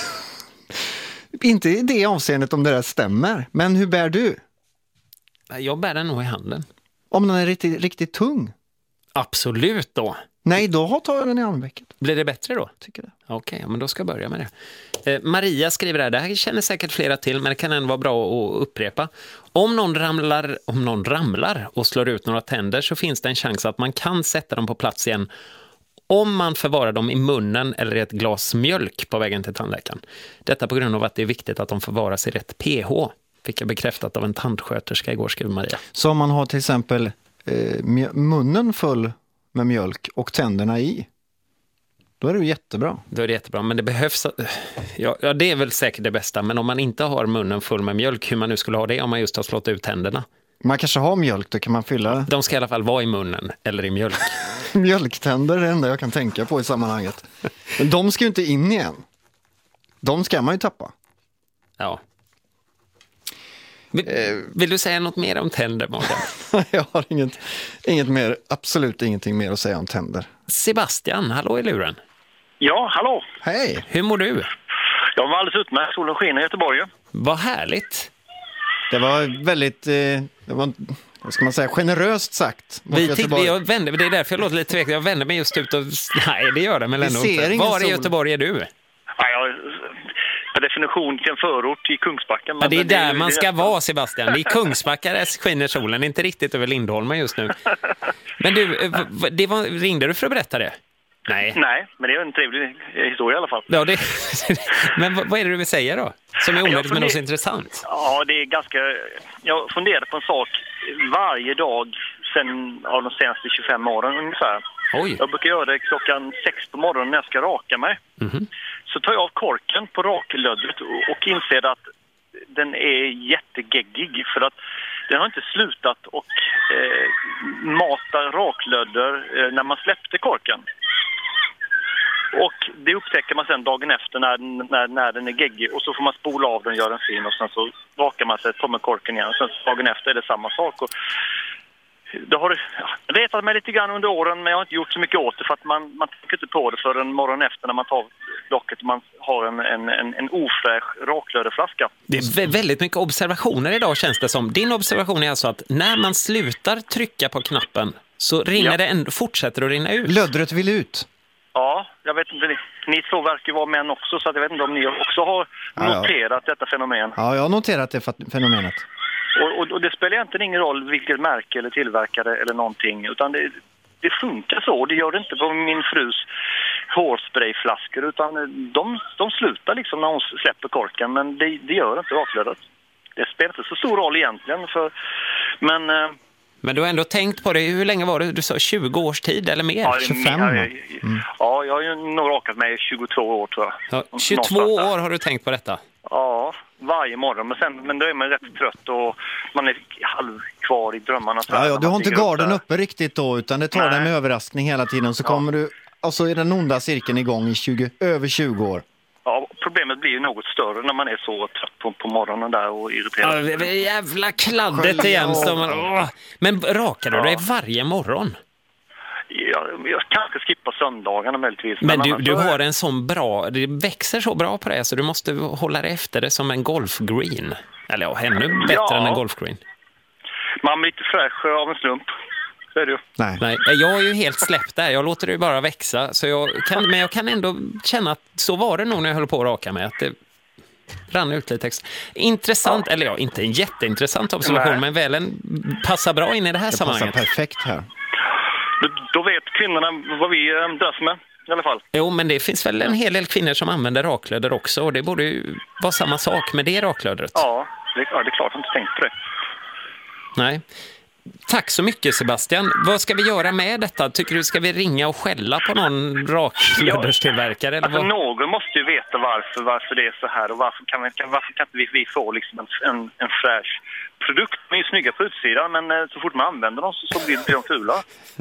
Inte i det avseendet om det där stämmer. Men hur bär du? Jag bär den nog i handen. Om den är riktigt, riktigt tung? Absolut då. Nej, då tar jag den i armvecket. Blir det bättre då? Tycker det. Okej, okay, ja, men då ska jag börja med det. Eh, Maria skriver här, det här känner säkert flera till, men det kan ändå vara bra att upprepa. Om någon ramlar, om någon ramlar och slår ut några tänder så finns det en chans att man kan sätta dem på plats igen om man förvarar dem i munnen eller i ett glas mjölk på vägen till tandläkaren. Detta på grund av att det är viktigt att de förvaras i rätt pH. Fick jag bekräftat av en tandsköterska igår, skriver Maria. Så om man har till exempel eh, munnen full med mjölk och tänderna i, då är det ju jättebra. Då är det jättebra, men det behövs... Ja, ja, det är väl säkert det bästa, men om man inte har munnen full med mjölk, hur man nu skulle ha det om man just har slått ut tänderna. Man kanske har mjölk, då kan man fylla... De ska i alla fall vara i munnen eller i mjölk. Mjölktänder är det enda jag kan tänka på i sammanhanget. Men de ska ju inte in igen. De ska man ju tappa. Ja. Vill, vill du säga något mer om tänder, Morgan? Jag har inget, inget mer, absolut ingenting mer att säga om tänder. Sebastian, hallå i luren. Ja, hallå. Hej. Hur mår du? Jag var alldeles utmärkt. Solen skiner i Göteborg. Vad härligt. Det var väldigt, eh, det var, vad ska man säga, generöst sagt. Vi titt, jag vänder, det är därför jag låter lite tvek. Jag vänder mig just ut och... Nej, det gör det men ändå inte. Var i Göteborg är du? Ja, jag... Per definition till en förort i Kungsbacka. Men ja, det är där det, man ska det vara, Sebastian. Det är Kungsbacka där skiner solen, inte riktigt över Lindholmen just nu. Men du, det var, ringde du för att berätta det? Nej. Nej, men det är en trevlig historia i alla fall. Ja, det, men vad, vad är det du vill säga då? Som är onödigt men också intressant. Ja, det är ganska... Jag funderade på en sak varje dag sen av de senaste tjugofem åren ungefär. Oj. Jag brukar göra det klockan sex på morgonen när jag ska raka mig. Mm-hmm. Så tar jag av korken på raklöddret och inser att den är jättegeggig för att den har inte slutat och eh, mata raklödder eh, när man släppte korken. Och det upptäcker man sen dagen efter när, när, när den är geggig och så får man spola av den och göra den fin och sen så rakar man sig, kommer korken igen och sen dagen efter är det samma sak. Och det har ja, retat mig lite grann under åren men jag har inte gjort så mycket åt det för att man, man tänker inte på det för en morgon efter när man tar locket och man har en, en, en, en ofräsch raklödeflaska. Det är väldigt mycket observationer idag känns det som. Din observation är alltså att när man slutar trycka på knappen så rinner ja. det ändå, fortsätter att rinna ut. Löddret vill ut. Ja, jag vet inte. Ni två verkar vara män också så att jag vet inte om ni också har ja, noterat ja. detta fenomen. Ja, jag har noterat det fenomenet. Och, och, och det spelar egentligen ingen roll vilket märke eller tillverkare eller någonting utan det, det funkar så. Det gör det inte på min frus hårsprayflaskor utan de, de slutar liksom när hon släpper korken men det, det gör inte raklödet. Det spelar inte så stor roll egentligen för, men... Eh, Men du har ändå tänkt på det, hur länge var det? Du sa tjugo års tid eller mer? Ja, tjugofem. Ja, mm. ja, jag har ju nog rakat mig tjugotvå år tror jag. Ja, tjugotvå år har du tänkt på detta? Ja, varje morgon. Men, sen, men då är man rätt trött och man är halv kvar i drömmarna. Ja, ja, du har inte garden uppe riktigt då utan det tar dig med överraskning hela tiden så ja. kommer du, och så är den onda cirkeln igång i tjugo, över tjugo år. Ja, problemet blir ju något större när man är så trött på, på morgonen där och irriterad. Ja, det är jävla kladdet igen. Som man, åh. Men rakar du ja. dig varje morgon? Ja, jag kanske skippar söndagarna möjligtvis. Men, men du, du har en sån bra, det växer så bra på det så du måste hålla dig efter det som en golfgreen. Eller ja, ännu bättre ja. än en golfgreen. Man blir lite fräsch av en slump. Så är det ju. Nej. Nej, jag är ju helt släppt där. Jag låter det bara växa. Så jag kan, men jag kan ändå känna att så var det nog när jag höll på att raka mig. Att det rann ut lite extra. Intressant, ja. eller ja, inte en jätteintressant observation. Nej. Men väl en passar bra in i det här det sammanhanget. Det passar perfekt här. Då, då vet kvinnorna vad vi äh, dras med i alla fall. Jo, men det finns väl en hel del kvinnor som använder raklöder också. Och det borde ju vara samma sak med det raklödret. Ja, det, ja, det är klart jag inte tänkt på det. Nej. Tack så mycket Sebastian. Vad ska vi göra med detta? Tycker du ska vi ringa och skälla på någon raklöderstillverkare? Ja, alltså, någon måste ju veta varför, varför det är så här och varför kan, vi, kan, varför kan inte vi, vi få liksom en, en, en fräsch produkt. De är ju snygga på utsidan men så fort man använder dem så, så blir de fula.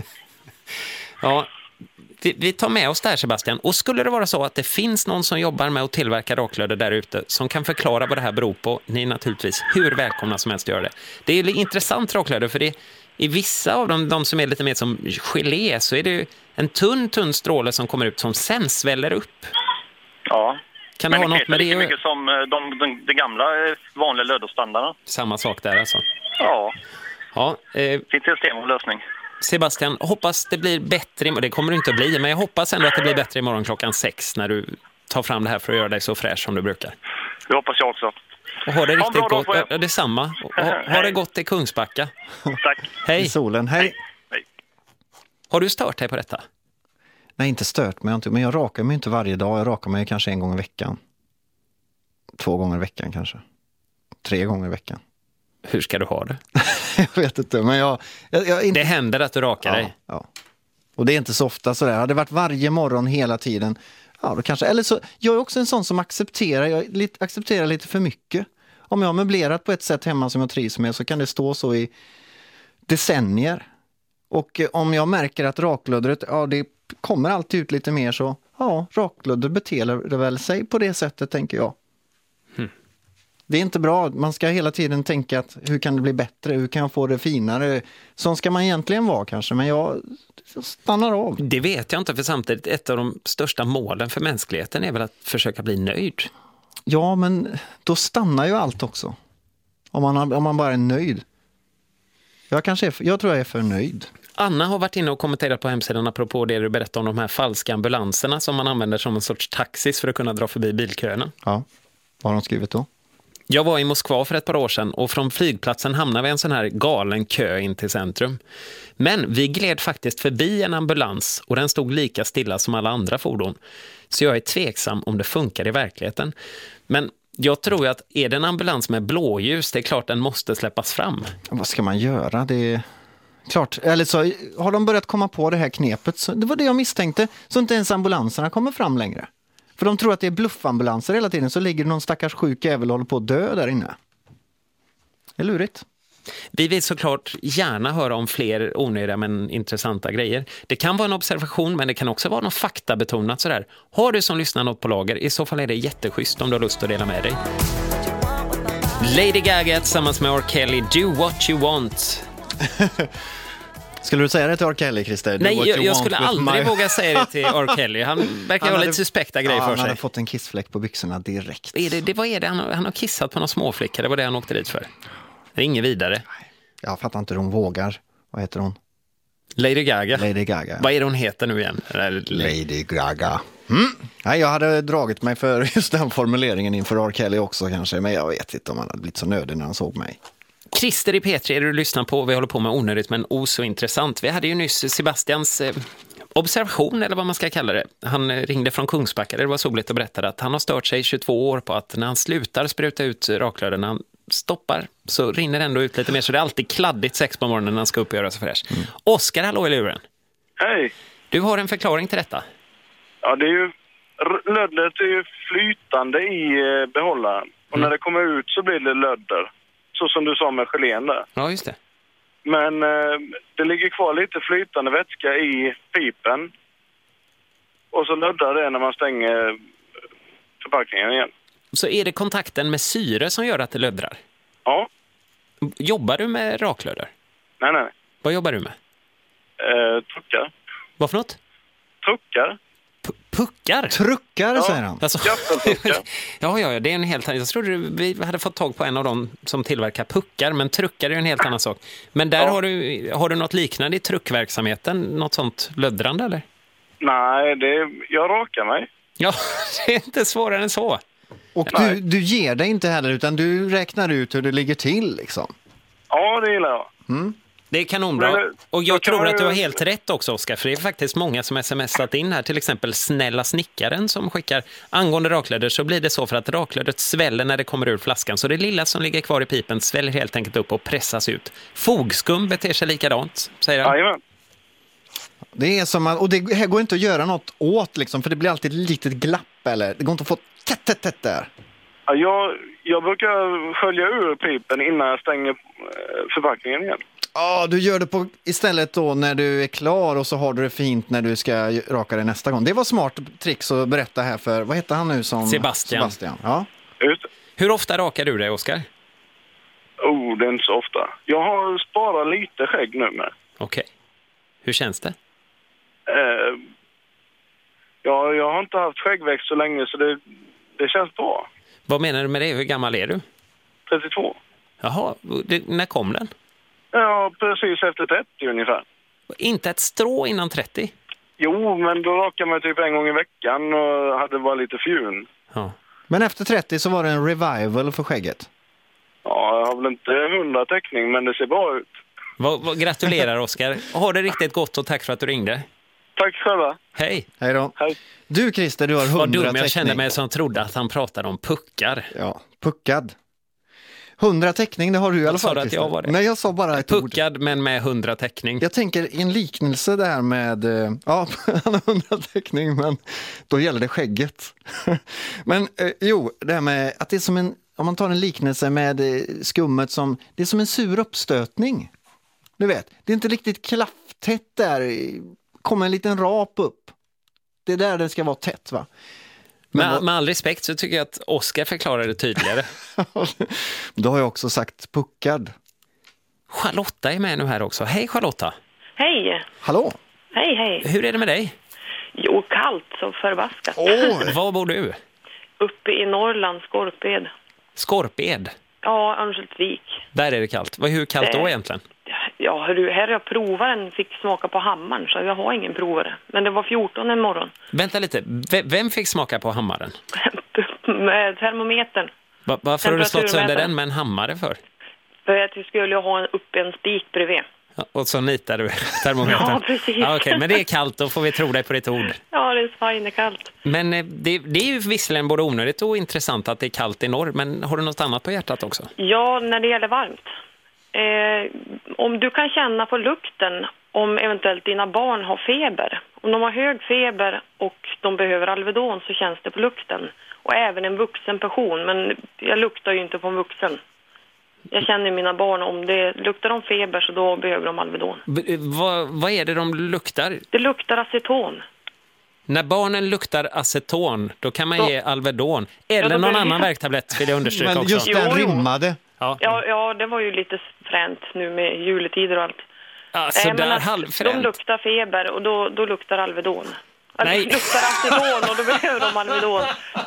Ja, vi, vi tar med oss där Sebastian. Och skulle det vara så att det finns någon som jobbar med att tillverka raklöder där ute som kan förklara vad det här beror på, ni är naturligtvis hur välkomna som helst gör det. Det är intressant raklöder för det, i vissa av dem, de som är lite mer som gelé så är det ju en tunn, tunn stråle som kommer ut som sen sväller upp. Ja. Kan det ha något med det? Det är mycket som de, de, de gamla vanliga löderstandarna. Samma sak där alltså. Ja. Ja, eh, finns det en lösning? Sebastian, hoppas det blir bättre, det kommer det inte att bli, men jag hoppas ändå att det blir bättre imorgon klockan sex när du tar fram det här för att göra dig så fräsch som du brukar. Det hoppas jag också. Och ha det Ha riktigt bra gott. dag på er. Ja, det är samma. Ha, ha det gott i Kungsbacka. Tack. Hej. I solen, hej. Hej. Har du stört dig på detta? Nej, inte stört mig, men jag rakar mig inte varje dag. Jag rakar mig kanske en gång i veckan. Två gånger i veckan kanske. Tre gånger i veckan. Hur ska du ha det? Jag vet inte, men jag... jag, jag inte... Det händer att du rakar ja, dig. Ja. Och det är inte så ofta sådär. Hade det varit varje morgon hela tiden, ja då kanske... Eller så, jag är också en sån som accepterar, jag lite, accepterar lite för mycket. Om jag har möblerat på ett sätt hemma som jag trivs med så kan det stå så i decennier. Och om jag märker att raklöddret, ja det kommer alltid ut lite mer så, ja raklöddret beter väl sig på det sättet tänker jag. Hmm. Det är inte bra, man ska hela tiden tänka att hur kan det bli bättre, hur kan jag få det finare. Så ska man egentligen vara kanske, men jag stannar av. Det vet jag inte, för samtidigt ett av de största målen för mänskligheten är väl att försöka bli nöjd. Ja, men då stannar ju allt också. Om man, om man bara är nöjd. Jag, kanske är för, jag tror jag är för nöjd. Anna har varit inne och kommenterat på hemsidan apropå det du berättade om de här falska ambulanserna som man använder som en sorts taxis för att kunna dra förbi bilköerna. Ja, vad har de skrivit då? Jag var i Moskva för ett par år sedan och från flygplatsen hamnade vi en sån här galen kö in till centrum. Men vi gled faktiskt förbi en ambulans och den stod lika stilla som alla andra fordon. Så jag är tveksam om det funkar i verkligheten. Men jag tror ju att är det en ambulans med blåljus, det är klart den måste släppas fram. Vad ska man göra? Det är klart. Eller så har de börjat komma på det här knepet. Så det var det jag misstänkte. Så inte ens ambulanserna kommer fram längre. För de tror att det är bluffambulanser hela tiden. Så ligger någon stackars sjuk jävel och håller på att dö där inne. Det är lurigt. Vi vill såklart gärna höra om fler onödiga men intressanta grejer. Det kan vara en observation, men det kan också vara något faktabetonat sådär. Har du som lyssnar något på lager, i så fall är det jätteschysst om du har lust att dela med dig. Lady Gaga tillsammans med R. Kelly, Do What You Want. Skulle du säga det till R. Kelly, Christer? Nej, jag, jag skulle aldrig my... våga säga det till R. Kelly. Han verkar han ha hade... lite suspekta grejer ja, för han sig. Han hade fått en kissfläck på byxorna direkt. Är det, det, vad är det? Han, han har kissat på någon småflicka, det var det han åkte dit för. Det är inget vidare. Jag fattar inte hur hon vågar. Vad heter hon? Lady Gaga. Lady Gaga. Vad är det hon heter nu igen? Lady Gaga. Mm. Nej, jag hade dragit mig för just den formuleringen inför R. Kelly också kanske. Men jag vet inte om han hade blivit så nödig när han såg mig. Christer i P tre är du lyssnar på. Vi håller på med onödigt men o så intressant. Vi hade ju nyss Sebastians eh, observation eller vad man ska kalla det. Han eh, ringde från Kungsbacka. Det var soligt och berättade att han har stört sig i tjugotvå år på att när han slutar spruta ut raklöden, när han stoppar så rinner det ändå ut lite mer. Så det är alltid kladdigt sex på morgonen när han ska upp och göra sig fräsch. Mm. Oskar, hallå i luren. Hej. Du har en förklaring till detta. Ja, det är ju löddet är ju flytande i behållaren. Och mm. när det kommer ut så blir det lödder. Så som du sa med gelén där. Ja, just det. Men eh, det ligger kvar lite flytande vätska i pipen. Och så löddar det när man stänger förpackningen igen. Så är det kontakten med syre som gör att det löddrar? Ja. Jobbar du med raklödder? Nej, nej. Vad jobbar du med? Eh, truckar. Vad för något? Truckar. Puckar? Truckar, ja. säger han. Alltså, ja, ja, det är en helt annan. Jag trodde vi hade fått tag på en av dem som tillverkar puckar, men truckar är en helt annan sak. Men där ja. har du har du något liknande i truckverksamheten, något sånt löddrande eller? Nej, det jag rakar mig. Ja, det är inte svårare än så. Och du, du ger dig inte heller utan du räknar ut hur det ligger till liksom. Ja, det gillar jag. Mm. Det är kanonbra. Men, och jag tror att du har helt rätt också, Oskar. För det är faktiskt många som smsat in här. Till exempel Snälla snickaren som skickar angående raklöder. Så blir det så för att raklödet sväller när det kommer ur flaskan. Så det lilla som ligger kvar i pipen sväller helt enkelt upp och pressas ut. Fogskum beter sig likadant, säger han. Jajamän. Det är som att, och det här går inte att göra något åt liksom. För det blir alltid ett litet glapp eller det går inte att få tätt, tätt, tätt där. Ja, jag, jag brukar skölja ur pipen innan jag stänger förpackningen igen. Ja, du gör det på istället då när du är klar och så har du det fint när du ska raka det nästa gång. Det var smart tricks att berätta här för, vad heter han nu som? Sebastian. Sebastian. Ja. Just. Hur ofta rakar du det, Oskar? Oh, det är inte så ofta. Jag har sparat lite skägg nu med. Okej. Okay. Hur känns det? Eh, ja, jag har inte haft skäggväxt så länge så det, det känns bra. Vad menar du med det? Hur gammal är du? trettiotvå. Jaha, det, när kom den? Ja, precis efter trettio ungefär. Inte ett strå innan trettio? Jo, men då rakar man typ en gång i veckan och hade bara lite fjun. Ja. Men efter trettio så var det en revival för skägget? Ja, jag har väl inte hundra teckning, men det ser bra ut. Va, va, gratulerar, Oskar. Ha det riktigt gott och tack för att du ringde. Tack själva. Hej. Hej då. Hej. Du, Christer, du har hundra Vad dum teckning. jag kände mig som trodde att han pratade om puckar. Ja, puckad. Hundra teckning, det har du i alla fall, sa du att Christer. jag var det? Nej, jag sa bara ett ord. Puckad, men med hundra teckning. Jag tänker en liknelse där med, eh, ja, han har hundra teckning, men då gäller det skägget. Men eh, jo, det här med att det är som en, om man tar en liknelse med eh, skummet som, det är som en sur uppstötning. Du vet, det är inte riktigt klafftätt där, kommer en liten rap upp. Det är där det ska vara tätt, va? Men med, med all respekt så tycker jag att Oskar förklarar det tydligare. Då har jag också sagt puckad. Charlotta är med nu här också. Hej Charlotta. Hej. Hallå. Hej, hej. Hur är det med dig? Jo, kallt så förbaskat. Oh. Var bor du? Uppe i Norrland, Skorped. Skorped? Ja, Örnsköldsvik. Där är det kallt. Hur kallt det... då egentligen? Ja, hörru, här jag provaren fick smaka på hammaren så jag har ingen provare. Men det var fjorton en morgon. Vänta lite, V- vem fick smaka på hammaren? Med termometern. Va- varför har du slått sönder den med en hammare för? För att vi skulle ha en, upp en spik bredvid. Ja, och så nitar du termometern? Ja, precis. Ja, okej, okay, men det är kallt, då får vi tro dig på ditt ord. Ja, det är svinekallt. Men eh, det, det är ju visserligen både onödigt och intressant att det är kallt i norr, men har du något annat på hjärtat också? Ja, när det gäller varmt. Eh, om du kan känna på lukten om eventuellt dina barn har feber. Om de har hög feber och de behöver Alvedon så känns det på lukten. Och även en vuxen person, men jag luktar ju inte på en vuxen. Jag känner mina barn, om det luktar de feber så då behöver de Alvedon. B- vad, vad är det de luktar? Det luktar aceton. När barnen luktar aceton, då kan man så. ge Alvedon. Eller ja, någon blir... annan värktablett vill jag understryka men också. just den rimmade. Ja. Ja, ja, det var ju lite fränt nu med juletider och allt. Alltså, äh, där men halvfränt. De luktar feber och då, då luktar Alvedon. Alltså, Nej. De luktar aceton och då behöver de Alvedon.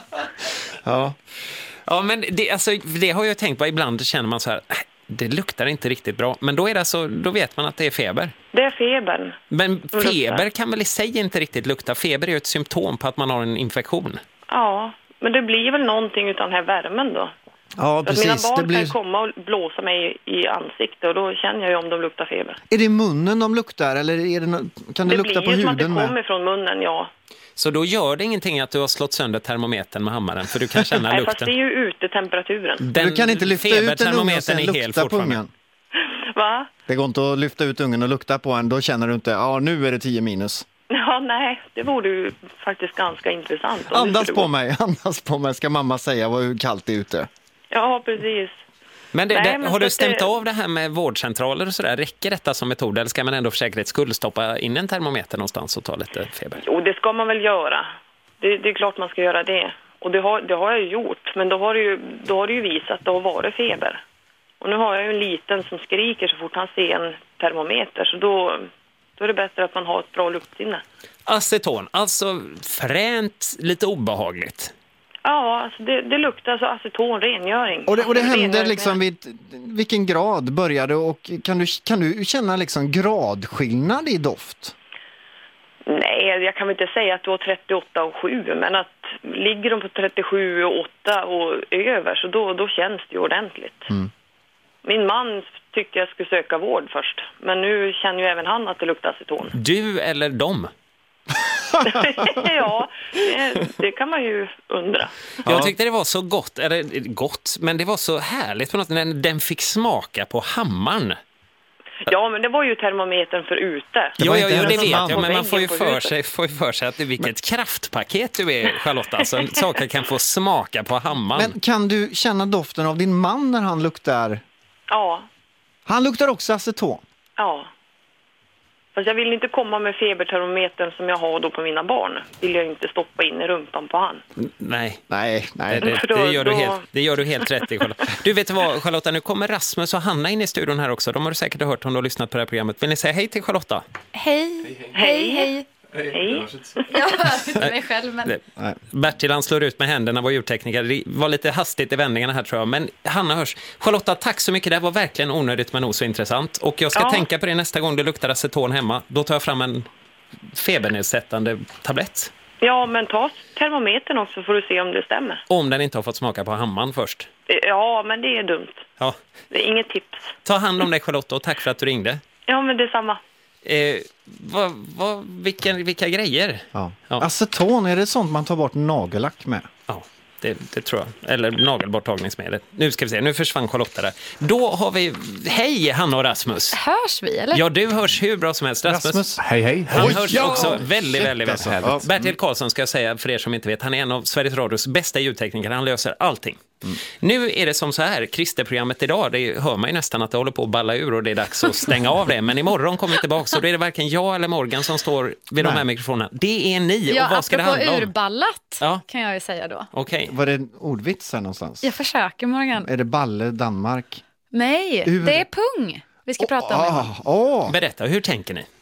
Ja. Ja, men det, alltså, det har jag tänkt på. Ibland känner man så här, det luktar inte riktigt bra. Men då är det alltså, då vet man att det är feber. Det är febern. Men feber kan väl i sig inte riktigt lukta. Feber är ju ett symptom på att man har en infektion. Ja, men det blir väl någonting utan den här värmen då. Ja, precis. Mina barn det blir... kan komma och blåsa mig i ansiktet och då känner jag ju om de luktar feber. Är det munnen de luktar eller är det no... kan det, det lukta på huden med? Det blir ju som att det kommer från munnen, ja. Så då gör det ingenting att du har slått sönder termometern med hammaren för du kan känna Nej, lukten. fast det är ju utetemperaturen. Den du kan inte lyfta ut en unge och sen lukta på ungen. Va? Det går inte att lyfta ut ungen och lukta på en. Då känner du inte, ja nu är det tio minus. Ja, nej, det vore ju faktiskt ganska intressant. Andas på mig, andas på mig ska mamma säga vad kallt det är ute. Ja, precis. Men, det, nej, det, men har du stämt det... av det här med vårdcentraler och sådär? Räcker detta som metod eller ska man ändå för säkerhets skull stoppa in en termometer någonstans och ta lite feber? Jo, det ska man väl göra. Det, det är klart man ska göra det. Och det har, det har jag ju gjort. Men då har, det ju, då har det ju visat att det har varit feber. Och nu har jag ju en liten som skriker så fort han ser en termometer. Så då, då är det bättre att man har ett bra luktsinne. Aceton, alltså fränt, lite obehagligt. Ja, alltså det, det luktar alltså aceton, rengöring. Och det, och det alltså, händer liksom vid vilken grad började och kan du, kan du känna liksom gradskillnad i doft? Nej, jag kan väl inte säga att du har trettioåtta och sju, men att ligger de på trettiosju och åtta och över så då, då känns det ju ordentligt. Mm. Min man tycker jag skulle söka vård först, men nu känner ju även han att det luktar aceton. Du eller dem? Ja, det, det kan man ju undra. Jag tyckte det var så gott, eller gott, men det var så härligt på något när den fick smaka på hammaren. Ja, men det var ju termometern för ute. Ja, ja, ja, det vet jag, men man får ju på för huset. sig, får ju för sig att det, vilket kraftpaket du är, Charlotta. Alltså, saker kan få smaka på hammaren. Men kan du känna doften av din man när han luktar? Ja. Han luktar också aceton? Ja. Fast jag vill inte komma med febertermometern som jag har då på mina barn. Vill jag inte stoppa in i rumpan på han. Nej. Nej, nej. Det, det, det, gör, du helt, det gör du helt rätt i, Charlotta. Du vet vad, Charlotta, nu kommer Rasmus och Hanna in i studion här också. De har du säkert hört om du har lyssat på det här programmet. Vill ni säga hej till Charlotta? Hej, hej, hej. Hej. Jag hör inte mig själv, men... Bertil, han slår ut med händerna, vår ljudtekniker. Det var lite hastigt i vändningarna här, tror jag. Men Hanna hörs. Charlotta, tack så mycket. Det var verkligen onödigt men nog så intressant. Och jag ska Ja. tänka på det nästa gång det luktar aceton hemma. Då tar jag fram en febernedsättande tablett. Ja, men ta termometern också får du se om det stämmer. Om den inte har fått smaka på hammaren först. Ja, men det är dumt. Ja. Det är inget tips. Ta hand om dig, Charlotta, och tack för att du ringde. Ja, men det är samma. Eh, vad, vad, vilka, vilka grejer? Ja. Ja. Aceton, är det sånt man tar bort nagellack med? Ja, det, det tror jag. Eller nagelborttagningsmedel. Nu ska vi se, nu försvann Charlotta där. Då har vi, hej Hanna och Rasmus. Hörs vi, eller? Ja, du hörs hur bra som helst. Rasmus, Rasmus. Hej, hej. han Oj, hörs ja! också väldigt, väldigt, väldigt Shit, alltså. härligt. Bertil Karlsson ska jag säga, för er som inte vet, han är en av Sveriges Radios bästa ljudtekniker. Han löser allting. Mm. Nu är det som så här, Kristerprogrammet idag, det hör man ju nästan att det håller på att balla ur och det är dags att stänga av det. Men imorgon kommer vi tillbaka, så då är det varken jag eller Morgan som står vid Nej. de här mikrofonerna. Det är ni, Ja, och vad ska det handla om? urballat, Ja. kan jag ju säga då. Okej. Var det en ordvits här någonstans? Jag försöker, Morgan. Är det Balle, Danmark? Nej, Ur- det är pung vi ska prata om imorgon. Ah, åh. Berätta, hur tänker ni?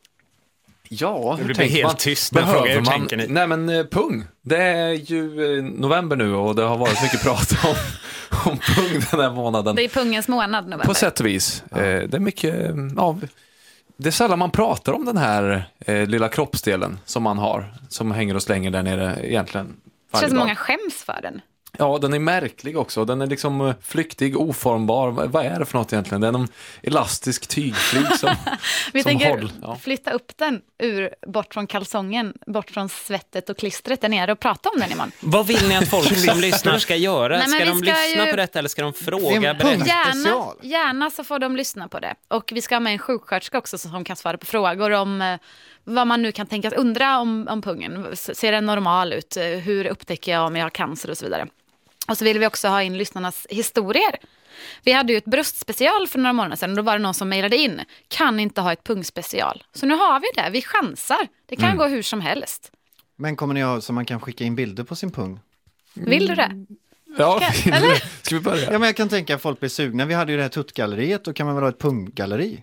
Ja, Det hur blir tänker helt man? tyst när jag frågar, Behöver hur man... tänker ni? Nej, men eh, pung. Det är ju eh, november nu och det har varit mycket prat om, om pung den här månaden. Det är pungens månad, november. På sätt och vis. Eh, det är mycket... eh, Ja, det är sällan man pratar om den här eh, lilla kroppsdelen som man har, som hänger och slänger där nere egentligen Det varje känns som dag. många skäms för den. Ja, den är märklig också. Den är liksom eh, flyktig, oformbar. Vad vad är det för något egentligen? Det är någon elastisk tygflyg som, Vi som tänker håll. Ja. flytta upp den ur, bort från kalsongen, bort från svettet och klistret där nere och prata om den imorgon. Vad vill ni att folk som lyssnar ska göra? Nej, men ska vi de ska lyssna ju- på detta eller ska de Det fråga? är en Berätta? punkt. Gärna, Special. gärna så får de lyssna på det. Och vi ska ha med en sjuksköterska också som kan svara på frågor om eh, vad man nu kan tänkas undra om, om pungen. S- Ser den normal ut? Eh, Hur upptäcker jag om jag har cancer och så vidare? Och så vill vi också ha in lyssnarnas historier. Vi hade ju ett bröstspecial för några månader sedan och då var det någon som mejlade in. Kan inte ha ett pungspecial. Så nu har vi det, vi chansar. Det kan Mm. gå hur som helst. Men kommer ni ha så man kan skicka in bilder på sin pung? Vill du det? Ja, Ska- eller? ska vi börja? Ja, men jag kan tänka att folk blir sugna. Vi hade ju det här tuttgalleriet, då kan man väl ha ett punggalleri?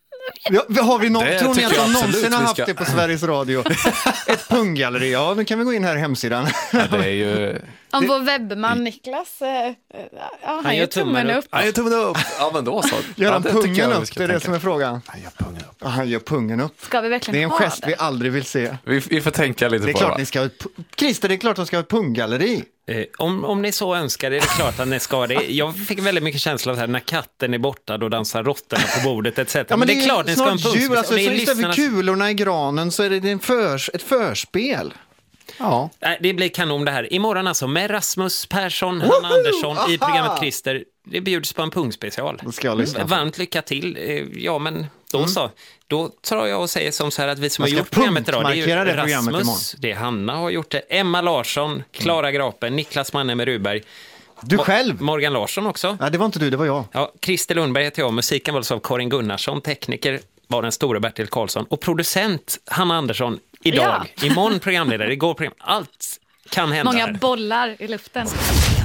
Ja, har vi någon, Det tror ni tycker att jag de absolut någonsin har vi haft ska. det på Sveriges Radio? Ett punggalleri, ja, nu kan vi gå in här i hemsidan. Ja, det är ju... Om vår webbman Niklas, eh, eh, ja, han, Han gör gör tummen tummen upp. upp. Ja, jag tummen upp. Ja, men då så. Gör ja, han det tycker pungen jag vi upp? ska Det är det tänka. som är frågan. Han gör pungen upp. Ja, han gör pungen upp. Ska vi verkligen Det är en ha gest det? vi aldrig vill se. Vi, vi får tänka lite Det är på klart det. ni ska ha ett, pu- Christer, det är klart att de ska ha ett punggalleri. Eh, om, om ni så önskar, är det klart att ni ska det. Jag fick väldigt mycket känsla av det här när katten är borta, då dansar råttorna på bordet et cetera. Ja, men det är, klart ni ska ha en snart jul, punktspecial. alltså, Och det så är istället för lyssnarnas- kulorna i granen så är det en förs, ett förspel. Ja. Nej, det blir kanon det här. Imorgon alltså med Rasmus Persson, Hanna Andersson i programmet Christer. Det bjuds på en pungspecial. Då ska jag lyssna på. Varmt lycka till. Eh, Ja, men då så. Då tar jag och säger som så här att vi som Man har ska gjort programmet idag, det är punktmarkera ju det programmet imorgon. Rasmus, det är Hanna har gjort det, Emma Larsson, Klara Grapen, Niklas Manne Rudberg. Du Mo- själv? Morgan Larsson också. Nej, det var inte du, det var jag. Ja, Christer Lundberg heter jag, musiken var av Karin Gunnarsson, tekniker var den stora Bertil Karlsson och producent Hanna Andersson idag. Ja. Imorgon programledare, igår program. Allt kan hända Många här. bollar i luften.